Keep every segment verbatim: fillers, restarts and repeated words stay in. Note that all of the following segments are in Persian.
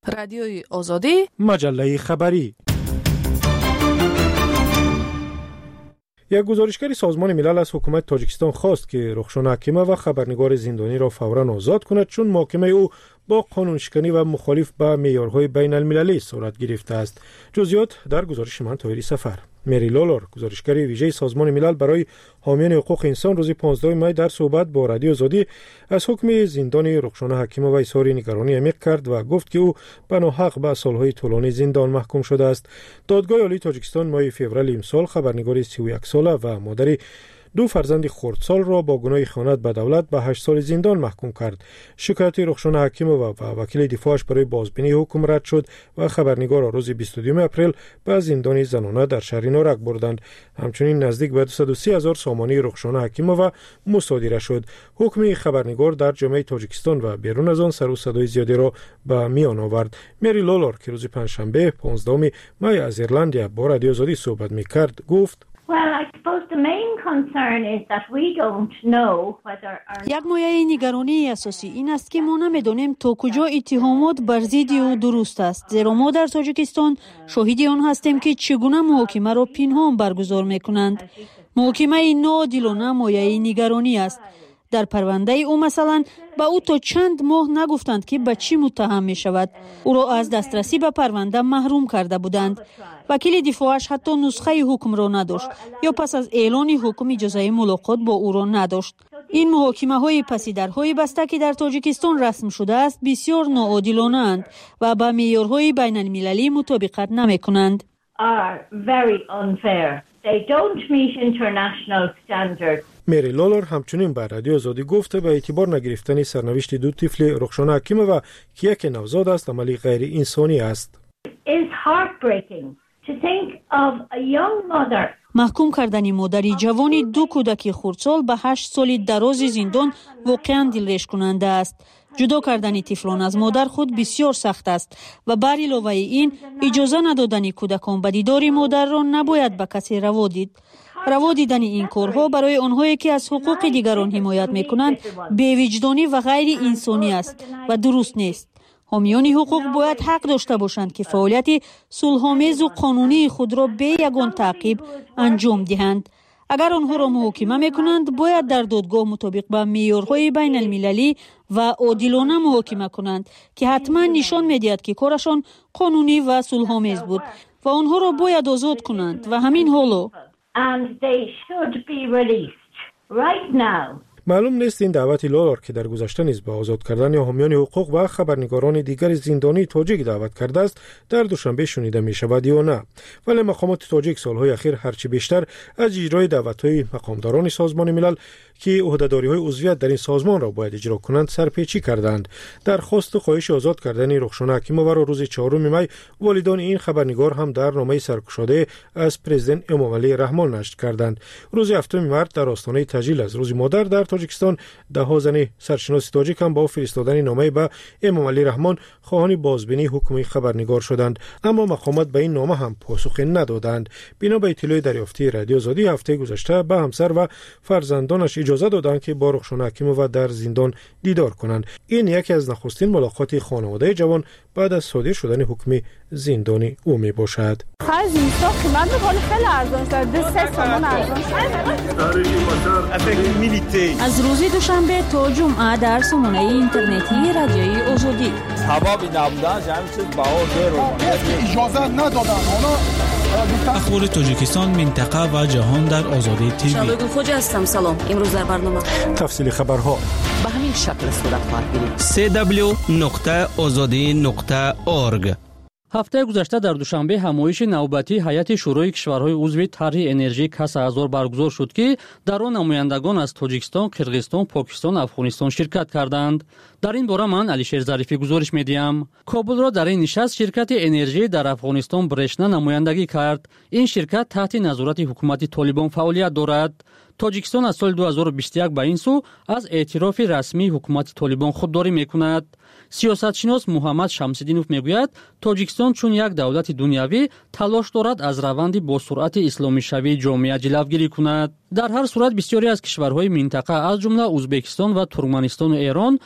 رادیوی آزادی، مجله خبری. یک گزارشگر سازمان ملل از حکومت تاجیکستان خواست که رخشان حکیمه و خبرنگار زندانی را فوراً آزاد کند، چون محاکمه او با قانون شکنی و مخالف به معیارهای بین المللی صورت گرفته است. جزئیات در گزارش من طاهری سفر. مری لولور، گزارشگر ویژه سازمان ملل برای حامیان حقوق انسان، روز پانزدهم می در صحبت با رادیو آزادی از حکم زندان رخشان حکیمه و اظهار نگرانی عمیق کرد و گفت که او به ناحق به سالهای طولانی زندان محکوم شده است. دادگاه عالی تاجیکستان ماه فوریه امسال خبرنگار سی و یک ساله و مادر دو فرزند خردسال را با گناه خیانت به دولت به هشت سال زندان محکوم کرد. شکایت رخشان حکیمه و وکیل دفاعش برای بازبینی حکم رد شد و خبرنگار را روز بیست و دو اپریل به زندان زنانه در شهر نارک بردند. همچنین نزدیک به دویست و سی هزار سامانه رخشان حکیمه و مصادره شد. حکم خبرنگار در جامعه تاجیکستان و بیرون از آن سر و صدای زیادی را به میان آورد. مری لولور که روز پنجشنبه پانزدهم می از ایرلند با رادیو آزادی صحبت می‌کرد گفت: یک مایه نگرانی اساسی این است که ما نمی‌دانیم تا کجا اتهامات بر ضد او درست است، زیرا ما در تاجیکستان شاهد آن هستیم که چگونه محاکمه را پنهان برگزار می‌کنند. محاکمه ناعادلانه مایه نگرانی است. در پرونده او مثلا با او تا چند ماه نگفتند که به چی متهم می شود. او را از دسترسی به پرونده محروم کرده بودند. وکیل دفاعش حتی نسخه حکم را نداشت یا پس از اعلان حکم اجازه ملاقات با او را نداشت. این محاکمه های پس درهای بسته که در تاجیکستان رسم شده است بسیار ناعادلانه اند و با معیارهای بین المللی مطابقت نمی کنند. مری لولور همچنین به رادیو آزادی گفته به اعتبار نگرفتن سرنوشت دو طفل رخشان حکیمه و که یک نوزاد است عملی غیر انسانی است. محکوم کردن مادری جوانی دو کودک خردسال به هشت سال دراز زندان واقعا دلریش کننده است. جدا کردن طفلان از مادر خود بسیار سخت است و بر علاوه این اجازه ندادن کودکان به دیدار مادر را نباید به کسی روا دید. روا دیدن این کارها برای آنهایی که از حقوق دیگران حمایت میکنند بی‌وجدانی و غیر انسانی است و درست نیست. حامیان حقوق باید حق داشته باشند که فعالیت صلح‌آمیز و قانونی خود را بی یگان تعقیب انجام دهند. اگر آنها را محاکمه میکنند باید در دادگاه مطابق با معیارهای بین المللی و عادلانه محاکمه کنند که حتما نشان میدهد که کارشان قانونی و صلح‌آمیز بود و آنها را باید آزاد کنند و همین حالا. معلوم نیست این دعوت لولور که در گذشته نیز به آزاد کردن حامیان حقوق و خبرنگاران دیگر زندانی تاجیک دعوت کرده است در دوشنبه شنیده می شود یا نه، ولی مقامات تاجیک سالهای اخیر هرچی بیشتر از اجرای دعوت‌های مقامداران سازمان ملل که عهده‌داری‌های عضویت در این سازمان را باید اجرا کنند سرپیچی کردند. درخواست خواهش آزاد کردن رخشان حکیمه را روز چهارم می والدان این خبرنگار هم در نامه سرگشاده از پرزیدنت امامعلی رحمان نشر کردند. روز هفتم مارس در آستانه تجلیل از روز مادر در تاجیکستان ده زن سرشناس تاجیک هم با فرستادن نامه به امامعلی رحمان خواهان بازبینی حکم خبرنگار شدند، اما مقامات به این نامه هم پاسخ ندادند. بنا به اطلاع دریافتی رادیو آزادی هفته گذشته به همسر و فرزندانش اجازه دادند که با رخشان حکیمه و در زندان دیدار کنند. این یکی از نخستین ملاقات خانواده جوان بعد از صادر شدن حکم زندانی او می باشد. خرج اینستا قیمت میکنه خیلی ارزان شده، سه تومان ارزان شده. از روز دوشنبه تا جمعه در سامانه اینترنتی رادیوی آزادی. حبابی نبودن جمعی چیز بها دیر اجازه ندادن. اخبار تاجیکستان، منطقه و جهان در آزادی تیوی. شالوگو خوجا هستم. سلام. امروز در برنامه تفصیل خبرها به همین شکل صورت خواهد گرفت. سی دبلیو نقطه آزادی نقطه اورگ. هفته گذشته در دوشنبه همایش نوبتی هیئت شورای کشورهای عضو طرح انرژی کاس هزار برگزار شد که در آن نمایندگان از تاجیکستان، قرقیزستان، پاکستان و افغانستان شرکت کردند. در این باره من علیشیر ظریفی گزارش میدیم. کابل را در این نشست شرکت انرژی در افغانستان برشنا نمایندگی کرد. این شرکت تحت نظارت حکومت طالبان فعالیت دارد. تاجیکستان از سال دو هزار و بیست و یک به این سو از اعتراف رسمی حکومت طالبان خودداری میکند. سیاستشناس محمد شمس‌الدینوف میگوید تاجیکستان چون یک دولت دنیوی تلاش دارد از روند با سرعت اسلامی شوی جامعه جلوگیری کند. در هر صورت بسیاری از کشورهای منطقه از جمله ازبکستان و ترکمنستان و ایران با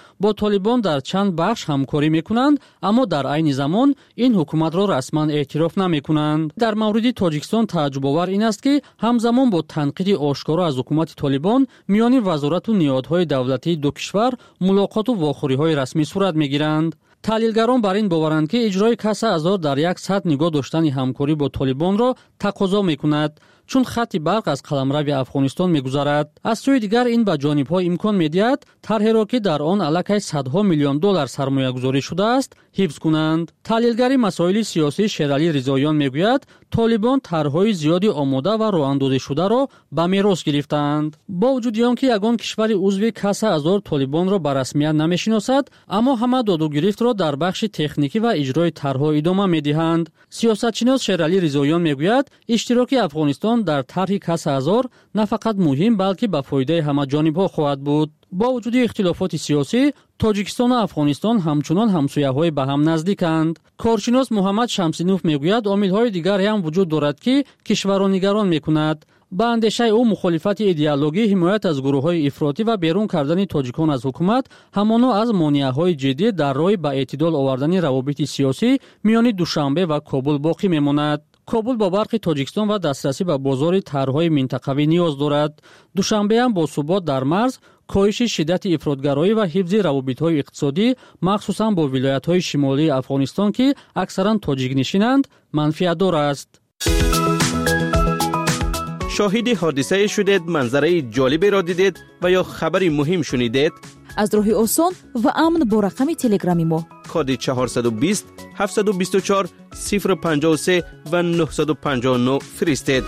طالبان در چند بخش همکاری میکنند، اما در عین زمان این حکومت را رسما اعتراف نمیکنند. در مورد تاجیکستان تعجب آور این است که همزمان با تنقید آشکارا از حکومت طالبان میان وزارت و نهادهای دولتی دو کشور ملاقات و واخوری‌های رسمی صورت میگیرند. تحلیلگران بر این باورند که اجرای کسا آزار در یک سطح نگاه داشتن همکاری با طالبان را تقاضا میکند، چون خط برق از قلمرو افغانستان میگذرد. از سوی دیگر این به جانب‌ها امکان میدهد طرحی را که در آن علاقه صدها میلیون دلار سرمایه گذاری شده است حفظ کنند. تحلیلگر مسائل سیاسی شیرعلی رضاییان میگوید طالبان طرحهای زیادی آماده و راهاندازی شده را به میراث گرفتند. با وجود آنکه یگان کشور عضو کسا آزار طالبان را به رسمیت نمیشناسد، اما همه داد و گرفت را در بخش تکنیکی و اجرای طرحها ادامه میدهند. سیاستشناس شیرعلی رضاییان میگوید اشتراک افغانستان در طرح کسا آزار نه فقط مهم بلکه به فایده همه جانب‌ها خواهد بود. با وجود اختلافات سیاسی، تاجیکستان و افغانستان همچنان همسایه‌های به هم نزدیکند. کارشناس محمد شمسینوف میگوید عامل‌های دیگری هم وجود دارد که کشوران نگران می‌کند. با اندیشه او مخالفت ایدئولوژی، حمایت از گروه‌های افراطی و بیرون کردن تاجیکان از حکومت همانا از مانع‌های جدی در راه به اعتدال آوردن روابط سیاسی میان دوشنبه و کابل باقی می‌ماند. کابل با برق تاجیکستان و دسترسی به بازار طرح‌های منطقوی نیاز دارد. دوشنبه هم با ثبات در مرز، کاهش شدت افراطگرایی و حفظ روابط‌های اقتصادی مخصوصاً با ولایت‌های شمالی افغانستان که اکثراً تاجیک نشینند منفعت دار است. شاهد حادثه شدید، منظره جالبی را دیدید و یا خبری مهم شنیدید؟ از راه آسان و امن با رقم تلگرامی ما کد چهارصد و بیست هفتصد و بیست و چهار صفر پنجاه و سه و نهصد و پنجاه و نه فرستید.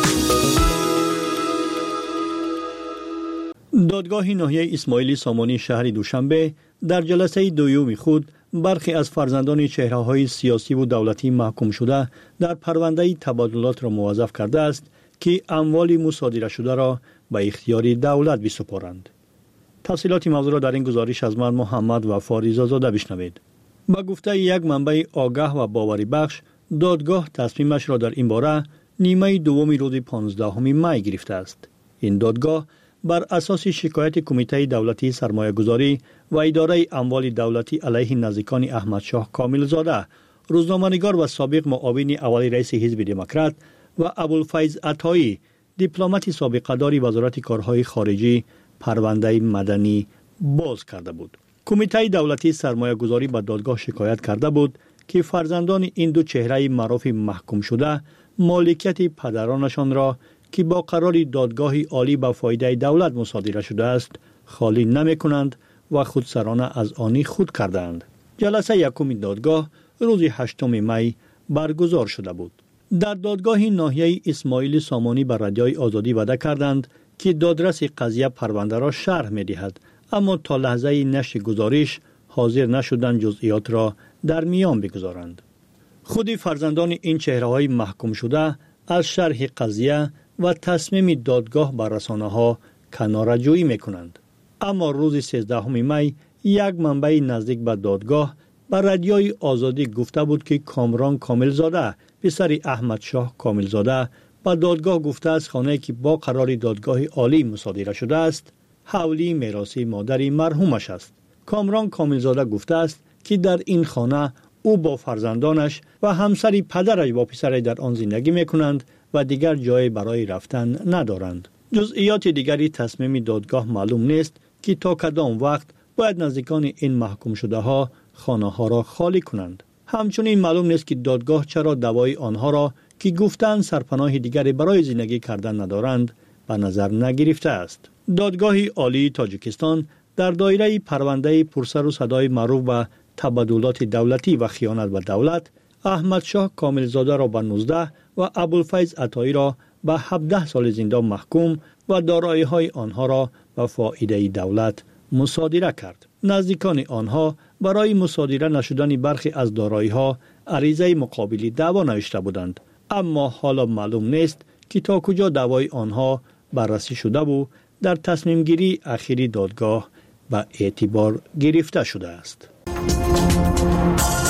دادگاه ناحیه اسماعیلی سامانی شهر دوشنبه در جلسه دوم خود برخی از فرزندان چهره‌های سیاسی و دولتی محکوم شده در پرونده تبادلات را موظف کرده است که اموال مصادره شده را به اختیار دولت بسپارند. تفصیلات موضوع را در این گزارش از من محمد وفا رضازاده بشنوید. با گفته یک منبع آگاه و باوری بخش، دادگاه تصمیمش را در این باره نیمه دوم روز پانزدهم می گرفته است. این دادگاه بر اساس شکایت کمیته دولتی سرمایه گذاری و اداره اموال دولتی علیه نزدیکان احمد شاه کامل زاده، روزنامه‌نگار و سابق معاون اول رئیس حزب دموکرات و ابوالفیض عطایی، دیپلمات سابقه داری وزارت کارهای خارجی، پرونده مدنی باز کرده بود. کمیته دولتی سرمایه گذاری به دادگاه شکایت کرده بود که فرزندان این دو چهره معروف محکوم شده مالکیت پدرانشان را که با قرار دادگاه عالی به فایده دولت مصادره شده است خالی نمی کنند و خودسرانه از آنی خود کردند. جلسه یکم دادگاه روز هشتم می برگزار شده بود. در دادگاه ناحیه اسماعیلی سامانی به رادیوی آزادی وعده کردند که دادرس قضیه پرونده را شرح می دهد، اما تا لحظه نشر گزارش حاضر نشدند جزئیات را در میان بگذارند. خود فرزندان این چهره‌های محکوم شده از شرح قضیه و تصمیم دادگاه بر رسانه‌ها کناره‌جویی می‌کنند. اما روز سیزدهم می یک منبع نزدیک به دادگاه به رادیوی آزادی گفته بود که کامران کاملزاده، پسر احمد شاه کاملزاده، به دادگاه گفته است خانه‌ای که با قرار دادگاه عالی مصادره شده است حولی میراثی مادری مرحومش است. کامران کاملزاده گفته است که در این خانه او با فرزندانش و همسری پدرش با پسرش در آن زندگی می‌کنند و دیگر جای برای رفتن ندارند. جزئیات دیگری تصمیم دادگاه معلوم نیست که تا کدام وقت باید نزدیکان این محکوم شده ها خانه ها را خالی کنند. همچنین معلوم نیست که دادگاه چرا دوای آنها را که گفتند سرپناه دیگری برای زندگی کردن ندارند به نظر نگرفته است. دادگاه عالی تاجیکستان در دایره پرونده پرسر و صدای معروف به تبادلات دولتی و خیانت به دولت احمد شاه کاملزاده را به نوزده و ابوالفیض عطایی را به هفده سال زندان محکوم و دارایی‌های آنها را به فایده دولت مصادره کرد. نزدیکان آنها برای مصادره نشدن برخی از دارایی‌ها عریضه مقابلی دعوا نوشته بودند، اما حالا معلوم نیست که تا کجا دعوای آنها بررسی شده و در تصمیم گیری اخیری دادگاه به اعتبار گرفته شده است.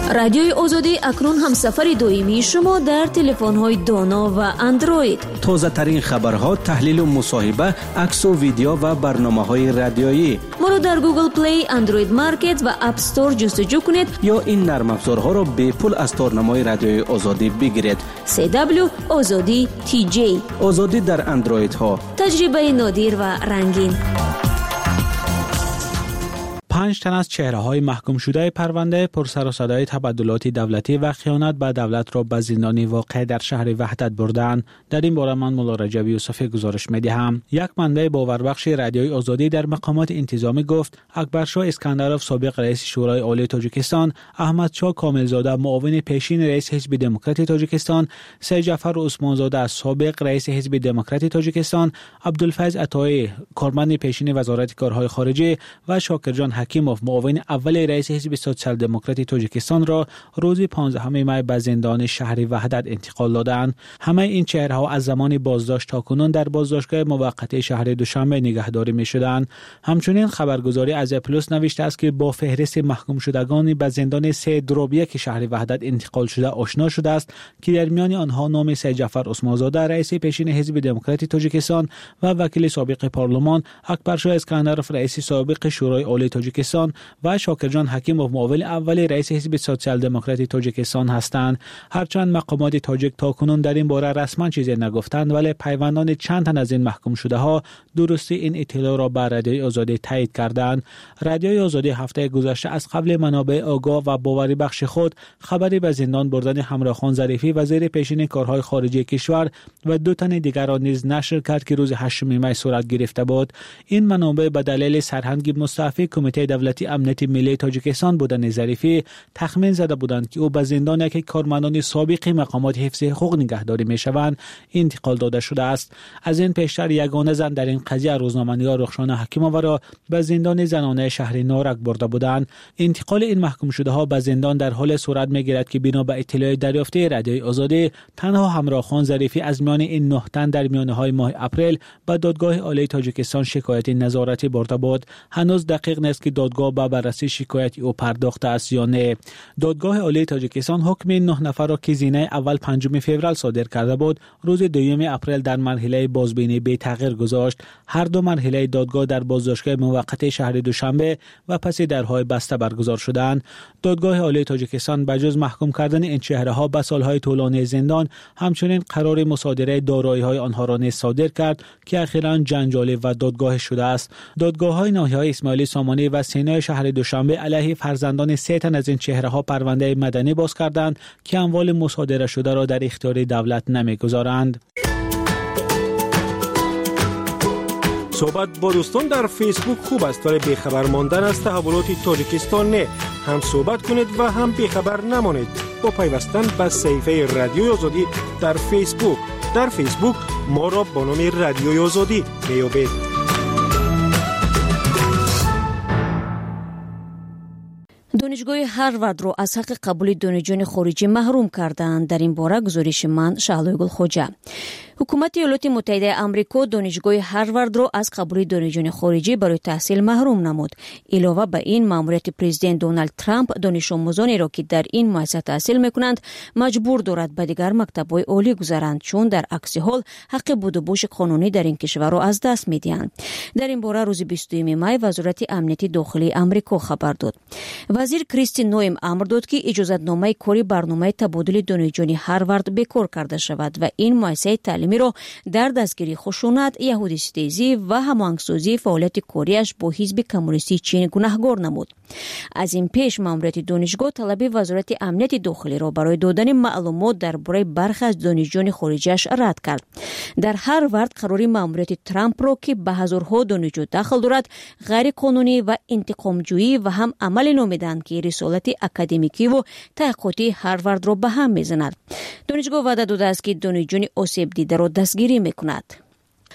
رادیوی آزادی اکنون هم سفر دائمی شما در تلفن‌های دانا و اندروید. تازه ترین خبرها، تحلیل و مصاحبه، عکس و ویدیو و برنامه‌های رادیویی. ما رو در گوگل پلی، اندروید مارکت و اپ استور جستجو کنید یا این نرم افزارها را به پول از تارنمای رادیوی آزادی بگیرید. سی دبلیو آزادی تی جی. آزادی در اندروید ها. تجربه نادر و رنگین. پنج تن از چهره‌های محکوم شده پرونده پرسر و صدای تبادلات دولتی و خیانت به دولت را به زندان واقع در شهر وحدت بردند. در این باره من مولا رجب یوسفی گزارش می‌دهم. یک منبع باوربخش رادیوی آزادی در مقامات انتظامی گفت اکبرشاه اسکندروف سابق رئیس شورای عالی تاجیکستان، احمدشاه کاملزاده معاون پیشین رئیس حزب دموکرات تاجیکستان، سید جعفر عثمانزاده سابق رئیس حزب دموکرات تاجیکستان، عبدالفیض عطایی کارمند پیشین وزارت کارهای خارجه و شاکرجان حکیموف معاون اول رئیس حزب سوسیال دموکرات تاجیکستان را روز پانزدهم می به زندان شهر وحدت انتقال دادند. همه این چهره‌ها از زمان بازداشت تا کنون در بازداشتگاه موقت شهر دوشنبه نگهداری می‌شدند. همچنین خبرگزاری از پلوس نوشته است که با فهرست محکوم شدگان به زندان سه دروبیه که شهر وحدت انتقال شده آشنا شده است که در میان آنها نام سید جعفر عثمانزاده رئیس پیشین حزب دموکرات تاجیکستان و وکیل سابق پارلمان، اکبرشاه اسکندروف رئیس سابق شورای عالی تاجیکستان و شاکرجان حکیموف معاون اول رئیس حزب سوسیال دموکرات تاجیکستان هستند. هرچند مقامات تاجیک تاکنون در این باره رسما چیزی نگفتند، ولی پیوندان چند تن از این محکوم شده ها درستی این اطلاع را به رادیوی آزادی تایید کردند. رادیوی آزادی هفته گذشته از قبل منابع آگاه و باوری بخش خود خبری به زندان بردن همراهخان ظریفی وزیر پیشین کارهای خارجه کشور و دو تن دیگر را نیز نشر کرد که روز هشتم می صورت گرفته بود. این منابع به دلیل سرهنگ مستعفی کمیته دولتی امنیت ملی تاجیکستان بودن ظریفی تخمین زده بودند که او به زندان یک کارمندان سابق مقامات حفظ حقوق نگهداری میشوند انتقال داده شده است. از این پیشتر یگانه زن در این قضیه روزنامه‌نگار رخشان حکیموف را به زندان زنانه شهر نارک برده بودند. انتقال این محکوم شده ها به زندان در حال صورت میگیرد که بنا به اطلاع دریافته رادیوی آزادی تنها همراهخان ظریفی از میان این نه تن در میانهای ماه اپریل به دادگاه عالی تاجیکستان شکایت نظارتی برده بود. هنوز دقیق نیست که دادگاه به بررسی شکایت او پرداخته است یا نه. دادگاه عالی تاجیکستان حکم نه نفر را که زینه اول پنجم فوریه صادر کرده بود روز دوم اپریل در مرحله بازبینی به تغییر گذاشت. هر دو مرحله دادگاه در بازداشتگاه موقت شهر دوشنبه و پس درهای بسته برگزار شدند. دادگاه عالی تاجیکستان بجز محکوم کردن این چهره‌ها به سالهای طولانی زندان همچنین قرار مصادره دارایی‌های آنها را نیز صادر کرد که اخیراً جنجالی و دادگاه شده است. دادگاه‌های ناحیه‌های اسماعیلی سامانی و سینای شهر دوشنبه علیه فرزندان سه تن از این چهره‌ها پرونده مدنی باز کردند که اموال مصادره شده را در اختیار دولت نمی‌گذارند. صحبت با دوستان در فیسبوک خوب است، ولی بیخبر ماندن از تحولات تاجیکستان نه. هم صحبت کنید و هم بیخبر نمانید با پیوستن به صفحه رادیوی آزادی در فیسبوک. در فیسبوک ما را با نام رادیوی آزادی میابید. دانشگاه هاروارد را از حق قبول دانشجویان خارجی محروم کردند. در این باره گزارش من شعلوی گل خوجه. حکومت ایالات متحده آمریکا دانشگاه هاروارد را از قبول دانشجویان خارجی برای تحصیل محروم نمود. علاوه بر این ماموریت پرزیدنت دونالد ترامپ دانش آموزانی را که در این مؤسسه تحصیل میکنند مجبور دارد به دیگر مکتب‌های عالی گذارند، چون در عکس حال حق بود و بوش قانونی در این کشور را از دست میدهند. در این باره روز بیست و دوم می وزارت امنیت داخلی آمریکا خبر داد. وزیر کریستی نویم امر داد که اجازه‌نامه کاری برنامه تبادل دانشجویان هاروارد بکار کرده شود و این مؤسسه تعلیمی را در دستگیری خشونت، یهودی ستیزی و هماهنگسازی فعالیت کاریش با حزب کمونیستی چین گناهکار نمود. از این پیش ماموریت دانشگاه طلب وزارت امنیت داخلی را برای دادن معلومات درباره برخی از دانشجویان خارجیش رد کرد. در هاروارد قراری ماموریت ترامپ را که به هزارها دانشجو داخل دارد غیر قانونی و انتقامجویی و هم عمل نامیدند که رسالت اکادمیکی و تحقیقاتی هاروارد را به هم میزند. دانشگاه وعده داده است که دانشجویان آسیب دیده را دستگیری میکند.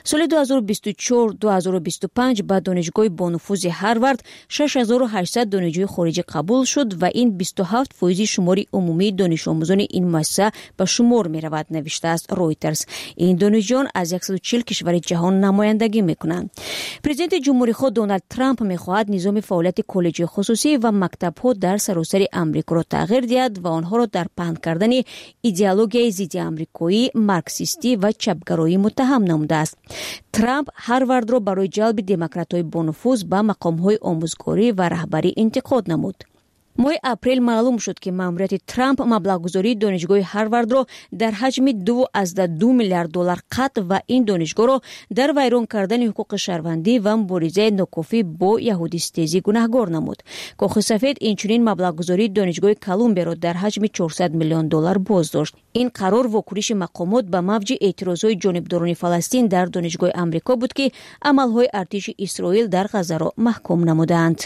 соли дуҳазору бисту чор - дуҳазору бисту панҷ ба донишгоҳи бонуфузи Ҳарвард шаш ҳазору ҳаштсад донишҷӯи хориҷӣ қабул шуд ва ин бисту ҳафт фоизи шумори умумии донишомӯзони ин муассиса ба шумор меравад, навиштааст Reuters. ин донишҷӯён аз яксаду чил кишвари ҷаҳон намояндагӣ мекунанд. Президенти ҷумҳурихоҳ Дональд Трамп мехоҳад низоми фаъолияти коллеҷҳои хусусӣ ва мактабҳо дар саросари Амрикоро тағйир диҳад ва онҳоро дар паҳн кардани идеологияи зидди амрикоӣ, марксистӣ ва чапгароӣ муттаҳам намудааст. Трамп Ҳарвардро барои ҷалби демократҳои бонуфуз ба мақомҳои омӯзгорӣ ва раҳбарӣ интиқод намуд. моҳи апрел маълум шуд ки маъмурияти Трамп маблағгузории донишгоҳи Ҳарвардро дар ҳаҷми ду азда ду миллиард доллар қатъ ва ин донишгоҳро дар вайрон кардани ҳуқуқи шаҳрвандӣ ва муборизаи нокофӣ бо яҳудиситезӣ гунаҳгор намуд. Кохи сафед инчунин маблағгузории донишгоҳи Колумбияро дар ҳаҷми чорсад миллион доллар боздошт. ин қарор вокуниши мақомот ба мавҷи эътирозҳои ҷонибдорони Фаластин дар донишгоҳи Амрико буд ки амалҳои артиши Исроил дар Ғазаро маҳкум намуданд.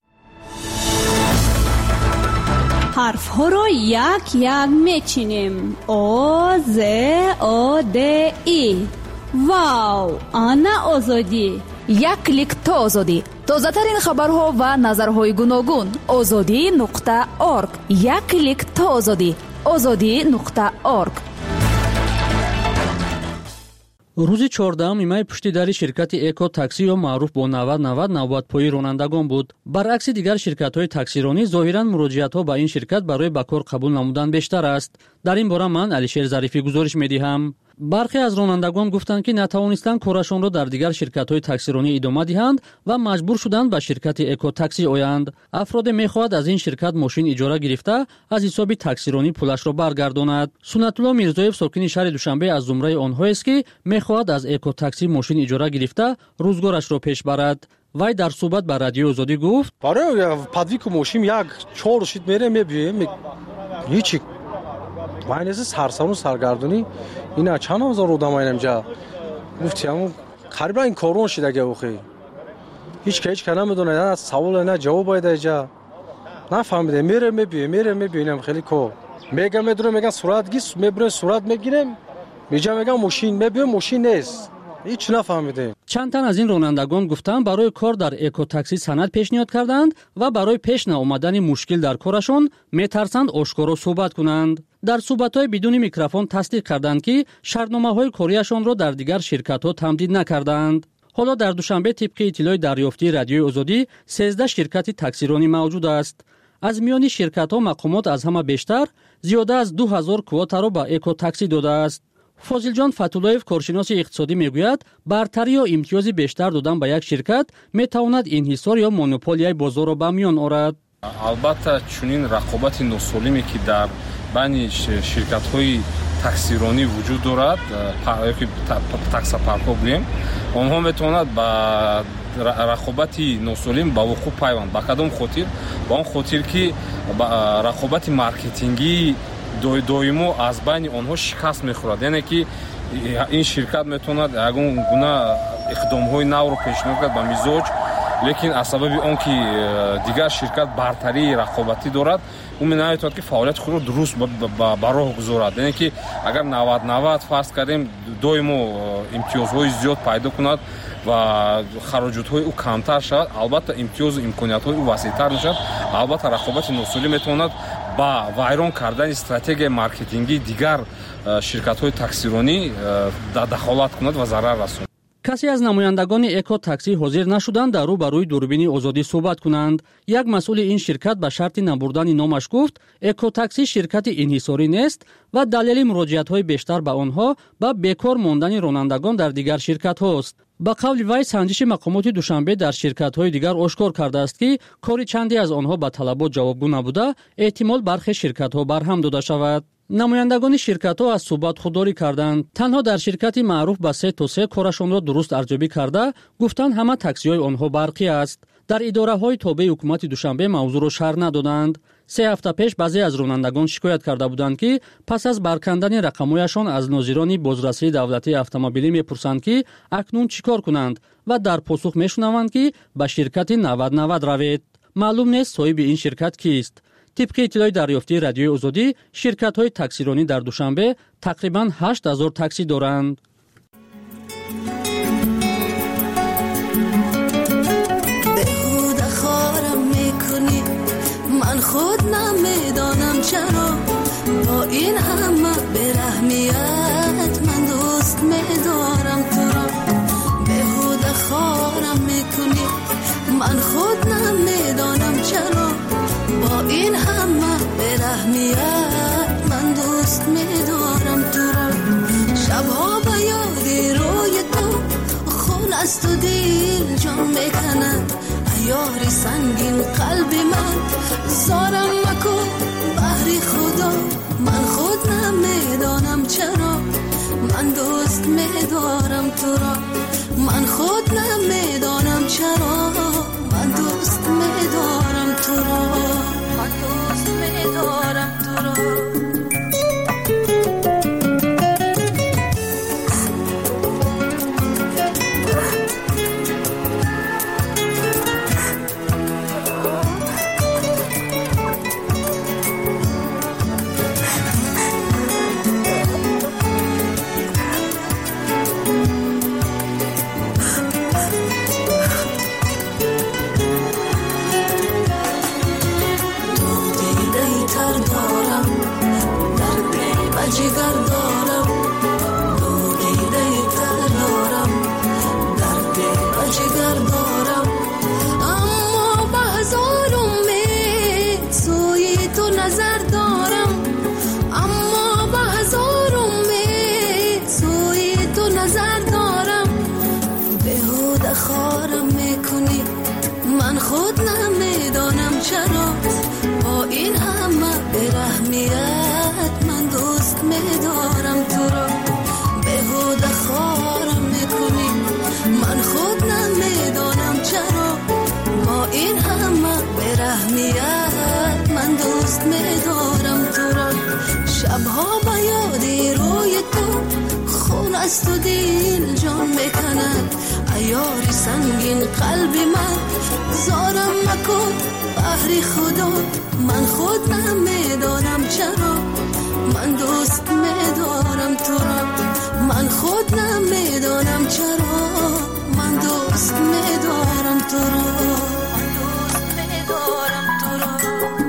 ҳарфҳоро як як мечинем. О, З, О, Д, И. Вау, ана озодӣ. Як клик то озодӣ. Тозатарин хабарҳо ва назарҳои гуногун. озодӣ нуқта орг. Як клик то озодӣ. озодӣ нуқта орг. рӯзи чордаҳум имаи пушти дари ширкати Эко такси ё маъруф бо навад навад навбатпои ронандагон буд. баръакси дигар ширкатҳои таксиронӣ зоҳиран муроҷиатҳо ба ин ширкат барои ба кор қабул намудан бештар аст. дар ин бора ман Алишер Зарифӣ гузориш медиҳам. бархе аз ронандагон гуфтанд ки натавонистанд корашонро дар дигар ширкатҳои таксиронӣ идома диҳанд ва маҷбур шуданд ба ширкати Эко такси оянд. афроде мехоҳад аз ин ширкат мошин иҷора гирифта аз ҳисоби таксиронӣ пулашро баргардонад. Сунатулло Мирзоев сокини шаҳри Душанбе аз зумраи онҳоест ки мехоҳад аз Эко такси мошин иҷора гирифта рӯзгорашро пеш барад. вай дар суҳбат ба радиои Озодӣ гуфт: барои подвигу мошин як чор шит мерем мебием ҳичи майнези сарсану саргардонӣ ина чанд ҳазор одам айнамҷа гуфтиам қарибан ин корон шидаги охи ҳеч ка ҳеч ка намедонад на савол на ҷавоб айдаҷа нафаҳмидем мерем мебием мерем мебинам хеле ко мегам медурем меган сурат гис мебурем сурат мегирем меҷа меган мошин мебием мошин нест ҳеч нафаҳмидем. чанд тан аз ин ронандагон гуфтанд барои кор дар Эко такси санад пешниҳод карданд ва барои пеш наомадани мушкил дар корашон метарсанд ошкоро суҳбат кунанд. дар суҳбатҳои бидуни микрофон тасдиқ карданд ки шартномаҳои корияшонро дар дигар ширкатҳо тамдид накарданд. ҳоло дар Душанбе тибқи иттилои дарёфтии радиои Озодӣ сездаҳ ширкати таксиронӣ мавҷуд аст. аз миёни ширкатҳо мақомот аз ҳама бештар зиёда аз ду ҳазор квотаро ба Эко такси додааст. Фозилҷон Фатуллоев коршиноси иқтисодӣ мегӯяд бартарӣ ё имтиёзи бештар додан ба як ширкат метавонад инҳисор ё монополияи бозорро ба миён орад. албатта чунин рақобати носолиме ки дар байни ширкатҳои таксиронӣ вуҷуд дорад ёки таксопаркҳо гӯем онҳо метавонад ба рақобати носолим ба вуқӯъ пайванд. ба кадом хотир? ба он хотир ки рақобати маркетингии доимо аз байни онҳо шикаст мехӯрад. яъне ки ин ширкат метавонад ягон гуна иқдомҳои навро пешниҳод кард ба мизоҷ, лекин аз сабаби он ки дигар ширкат бартарии рақобатӣ дорад ӯ менавотад ки фаъолияти худро дуруст ба роҳ гузорад. яъне ки агар навад навад фарз кардем доимо имтиёзҳои зиёд пайдо кунад ва хароҷотҳои ӯ камтар шавад, албатта имтиёзу имкониятҳои ӯ васеътар мешавад. албатта рақобати носолим метавонад ба вайрон кардани стратегияи маркетингии дигар ширкатҳои таксиронӣ дахолат кунад ва зарар расонад. касе аз намояндагони Эко такси ҳозир нашуданд дар рӯ ба рӯи дурбини Озодӣ суҳбат кунанд. як масъули ин ширкат ба шарти набурдани номаш гуфт Эко такси ширкати инҳисорӣ нест ва далели муроҷиатҳои бештар ба онҳо ба бекор мондани ронандагон дар дигар ширкатҳост. ба қавли вай санҷиши мақомоти Душанбе дар ширкатҳои дигар ошкор кардааст ки кори чанде аз онҳо ба талабот ҷавобгӯ набуда эҳтимол бархе ширкатҳо барҳам дода шавад. намояндагони ширкатҳо аз суҳбат худдорӣ карданд. танҳо дар ширкати маъруф ба се то се корашонро дуруст арзёбӣ карда гуфтанд ҳама таксиҳои онҳо барқӣ аст. дар идораҳои тобеи ҳукумати Душанбе мавзӯъро шарҳ надоданд. се ҳафта пеш баъзе аз ронандагон шикоят карда буданд ки пас аз баркандани рақамҳояшон аз нозирони бозрасии давлатии автомобилӣ мепурсанд ки акнун чӣ кор кунанд ва дар посух мешунаванд ки ба ширкати навад навад равед. маълум нест соҳиби ин ширкат кист. тибқи иттилои дарёфтии радиои Озодӣ ширкатҳои таксиронӣ дар Душанбе тақрибан ҳашт ҳазор такси доранд. نمیدانم چرا با این همه برحمیت من دوست میدارم تو را بهوده خارم میکنی من خود نمیدانم چرا با این همه برحمیت من دوست میدارم تو را شبها به یادی روی تو خون است و دل جان میکند یاری سنگین قلبی من زارم مکن بحری خدا من خود نمیدانم چرا من دوست میدارم تو را من خود نمیدانم چرا من دوست میدارم تو را من دوست میدارم تو را جگر دارم دو دیده تر دارم در دل جگر دارم اما به هزار امید سوی تو نظر دارم اما به هزار امید سوی تو نظر دارم بهوده خارم میکنی من خود نمیدانم چرا با این همه برحمیت من دوست میدارم تو را بهوده خارم میکنی من خود نمیدانم چرا با این همه برحمیت من دوست میدارم تو را شبها به یادی روی تو خون است و دل جان میکند عیاری سنگین قلبی من زارم مکن بحری خدا من خود نمیدانم چرا من دوست میدارم تو را من خود نمیدانم چرا من دوست میدارم تو را من دوست میدارم تو را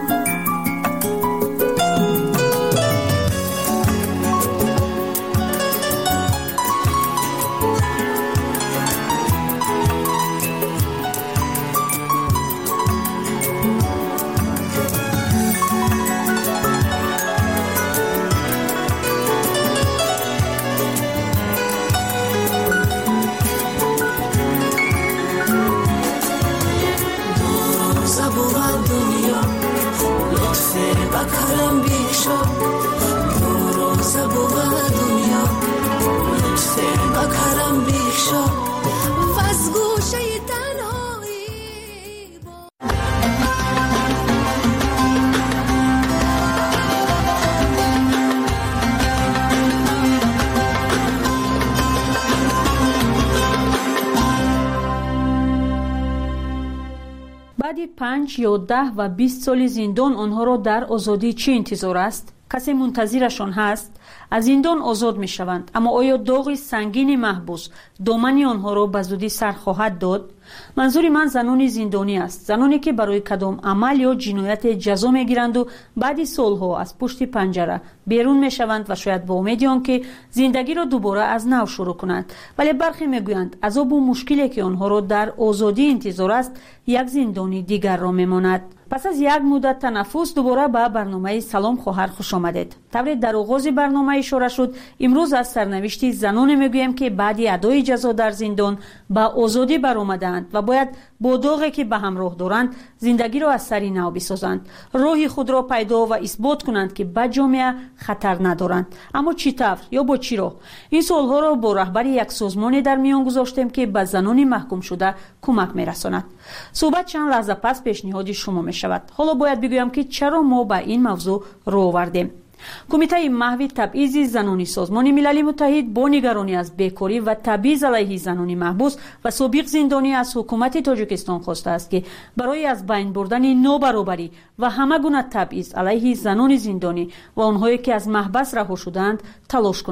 بکرم بیشا دو روزه بود دنیا لطفه بکرم بیشا و از گوشه تنهایی بعد پنج یا ده و بیست سال زندان آنها را در آزادی چه انتظار است؟ کسی منتظرشان هست؟ از زندان آزاد می شوند، اما آیا داغ سنگین محبوس دامن آنها را به زودی سر خواهد داد؟ منظور من زنان زندانی است، زنانی که برای کدام عمل یا جنایت جزا می گیرند و بعد سالها از پشت پنجره بیرون می شوند و شاید با امید آنکه زندگی را دوباره از نو شروع کنند، ولی برخی می گویند عذاب و مشکلی که آنها را در آزادی انتظار است یک زندانی دیگر را می ماند. پس از یک مدت تنفس دوباره به برنامه سلام خواهر خوش آمدید. طوری در آغاز برنامه اشاره شد، امروز از سرنوشت زنان میگویم که بعد ادای جزا در زندان به آزادی برآمدند و باید با داغی که به همراه دارند زندگی را از سر نو بسازند، راه خود را پیدا و اثبات کنند که به جامعه خطر ندارند. اما چطور یا با چی راه؟ این سوالها را با رهبر یک سازمان در میان گذاشتیم که به زنان محکوم شده کمک میرساند. صحبت چند لحظه پس پیشنهاد شما می شود. حالا باید بگویم که چرا ما به این موضوع رو آوردیم. کمیته محو تبعیض زنانی سازمان ملل متحد با نگرانی از بیکاری و تبعیض علیه زنان محبوس و سابق زندانی از حکومت تاجیکستان خواسته است که برای از بین بردن نابرابری و همه گونه تبعیض علیه زنان زندانی و آنهایی که از محبس رها شدند تلاش کند.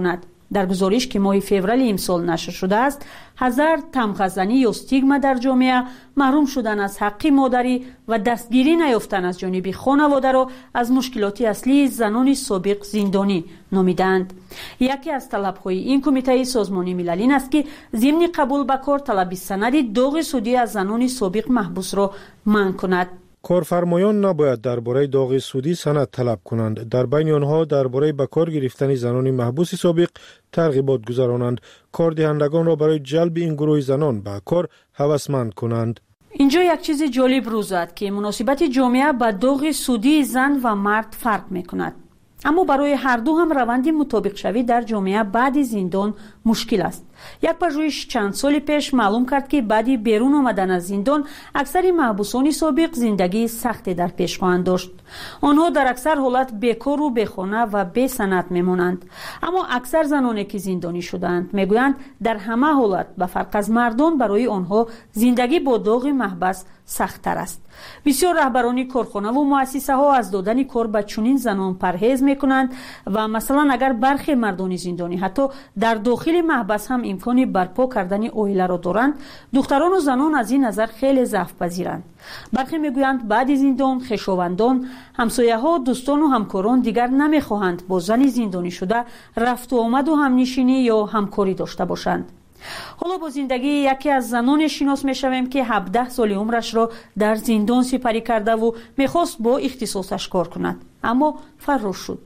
در گزارش که ماه فوریه امسال نشر شده است، هزار تمغه‌زنی یا استیگما در جامعه، محروم شدن از حق مادری و دستگیری نیافتن از جانب خانواده را از مشکلات اصلی زنان سابق زندانی نامیدند. یکی از طلب‌های این کمیته سازمان ملل این است که ضمن قبول به کار طلب سند داغ سودی از زنان سابق محبوس را منع کند. کارفرمایان نباید درباره داغ سودی سند طلب کنند. در بین آنها درباره به کار گرفتن زنان محبوس سابق ترغیبات گذرانند. کاردهندگان را برای جلب این گروه زنان به کار هوسمند کنند. اینجا یک چیز جالب روز داد که مناسبت جامعه با داغ سودی زن و مرد فرق میکند. اما برای هر دو هم روند مطابق شوی در جامعه بعد زندان مشکل است. یک پژوهش چند سال پیش معلوم کرد که بعد بیرون آمدن از زندان اکثر محبوسان سابق زندگی سختی در پیش خواهند داشت. آنها در اکثر حالت بیکار و بیخانه و بی سند میمانند. اما اکثر زنانی که زندانی شدند میگویند در همه حالت به فرق از مردان برای آنها زندگی با داغ محبس سخت تر است. بسیار رهبران کارخانه و مؤسسه ها از دادن کار به چنین زنان پرهیز میکنند و مثلا اگر برخی مردان زندانی حتی در داخل محبس هم امکانی برپا کردن عائله را دارند، دختران و زنان از این نظر خیلی ضعف پذیرند. برخی میگویند بعد زندان خویشاوندان، همسایه ها، دوستان و همکاران دیگر نمیخواهند با زن زندانی شده رفت و آمد و همنشینی یا همکاری داشته باشند. حالا با زندگی یکی از زنان شناس میشویم که هفده سال عمرش را در زندان سپری کرده و میخواست با اختصاصش کار کند، اما فرار شد.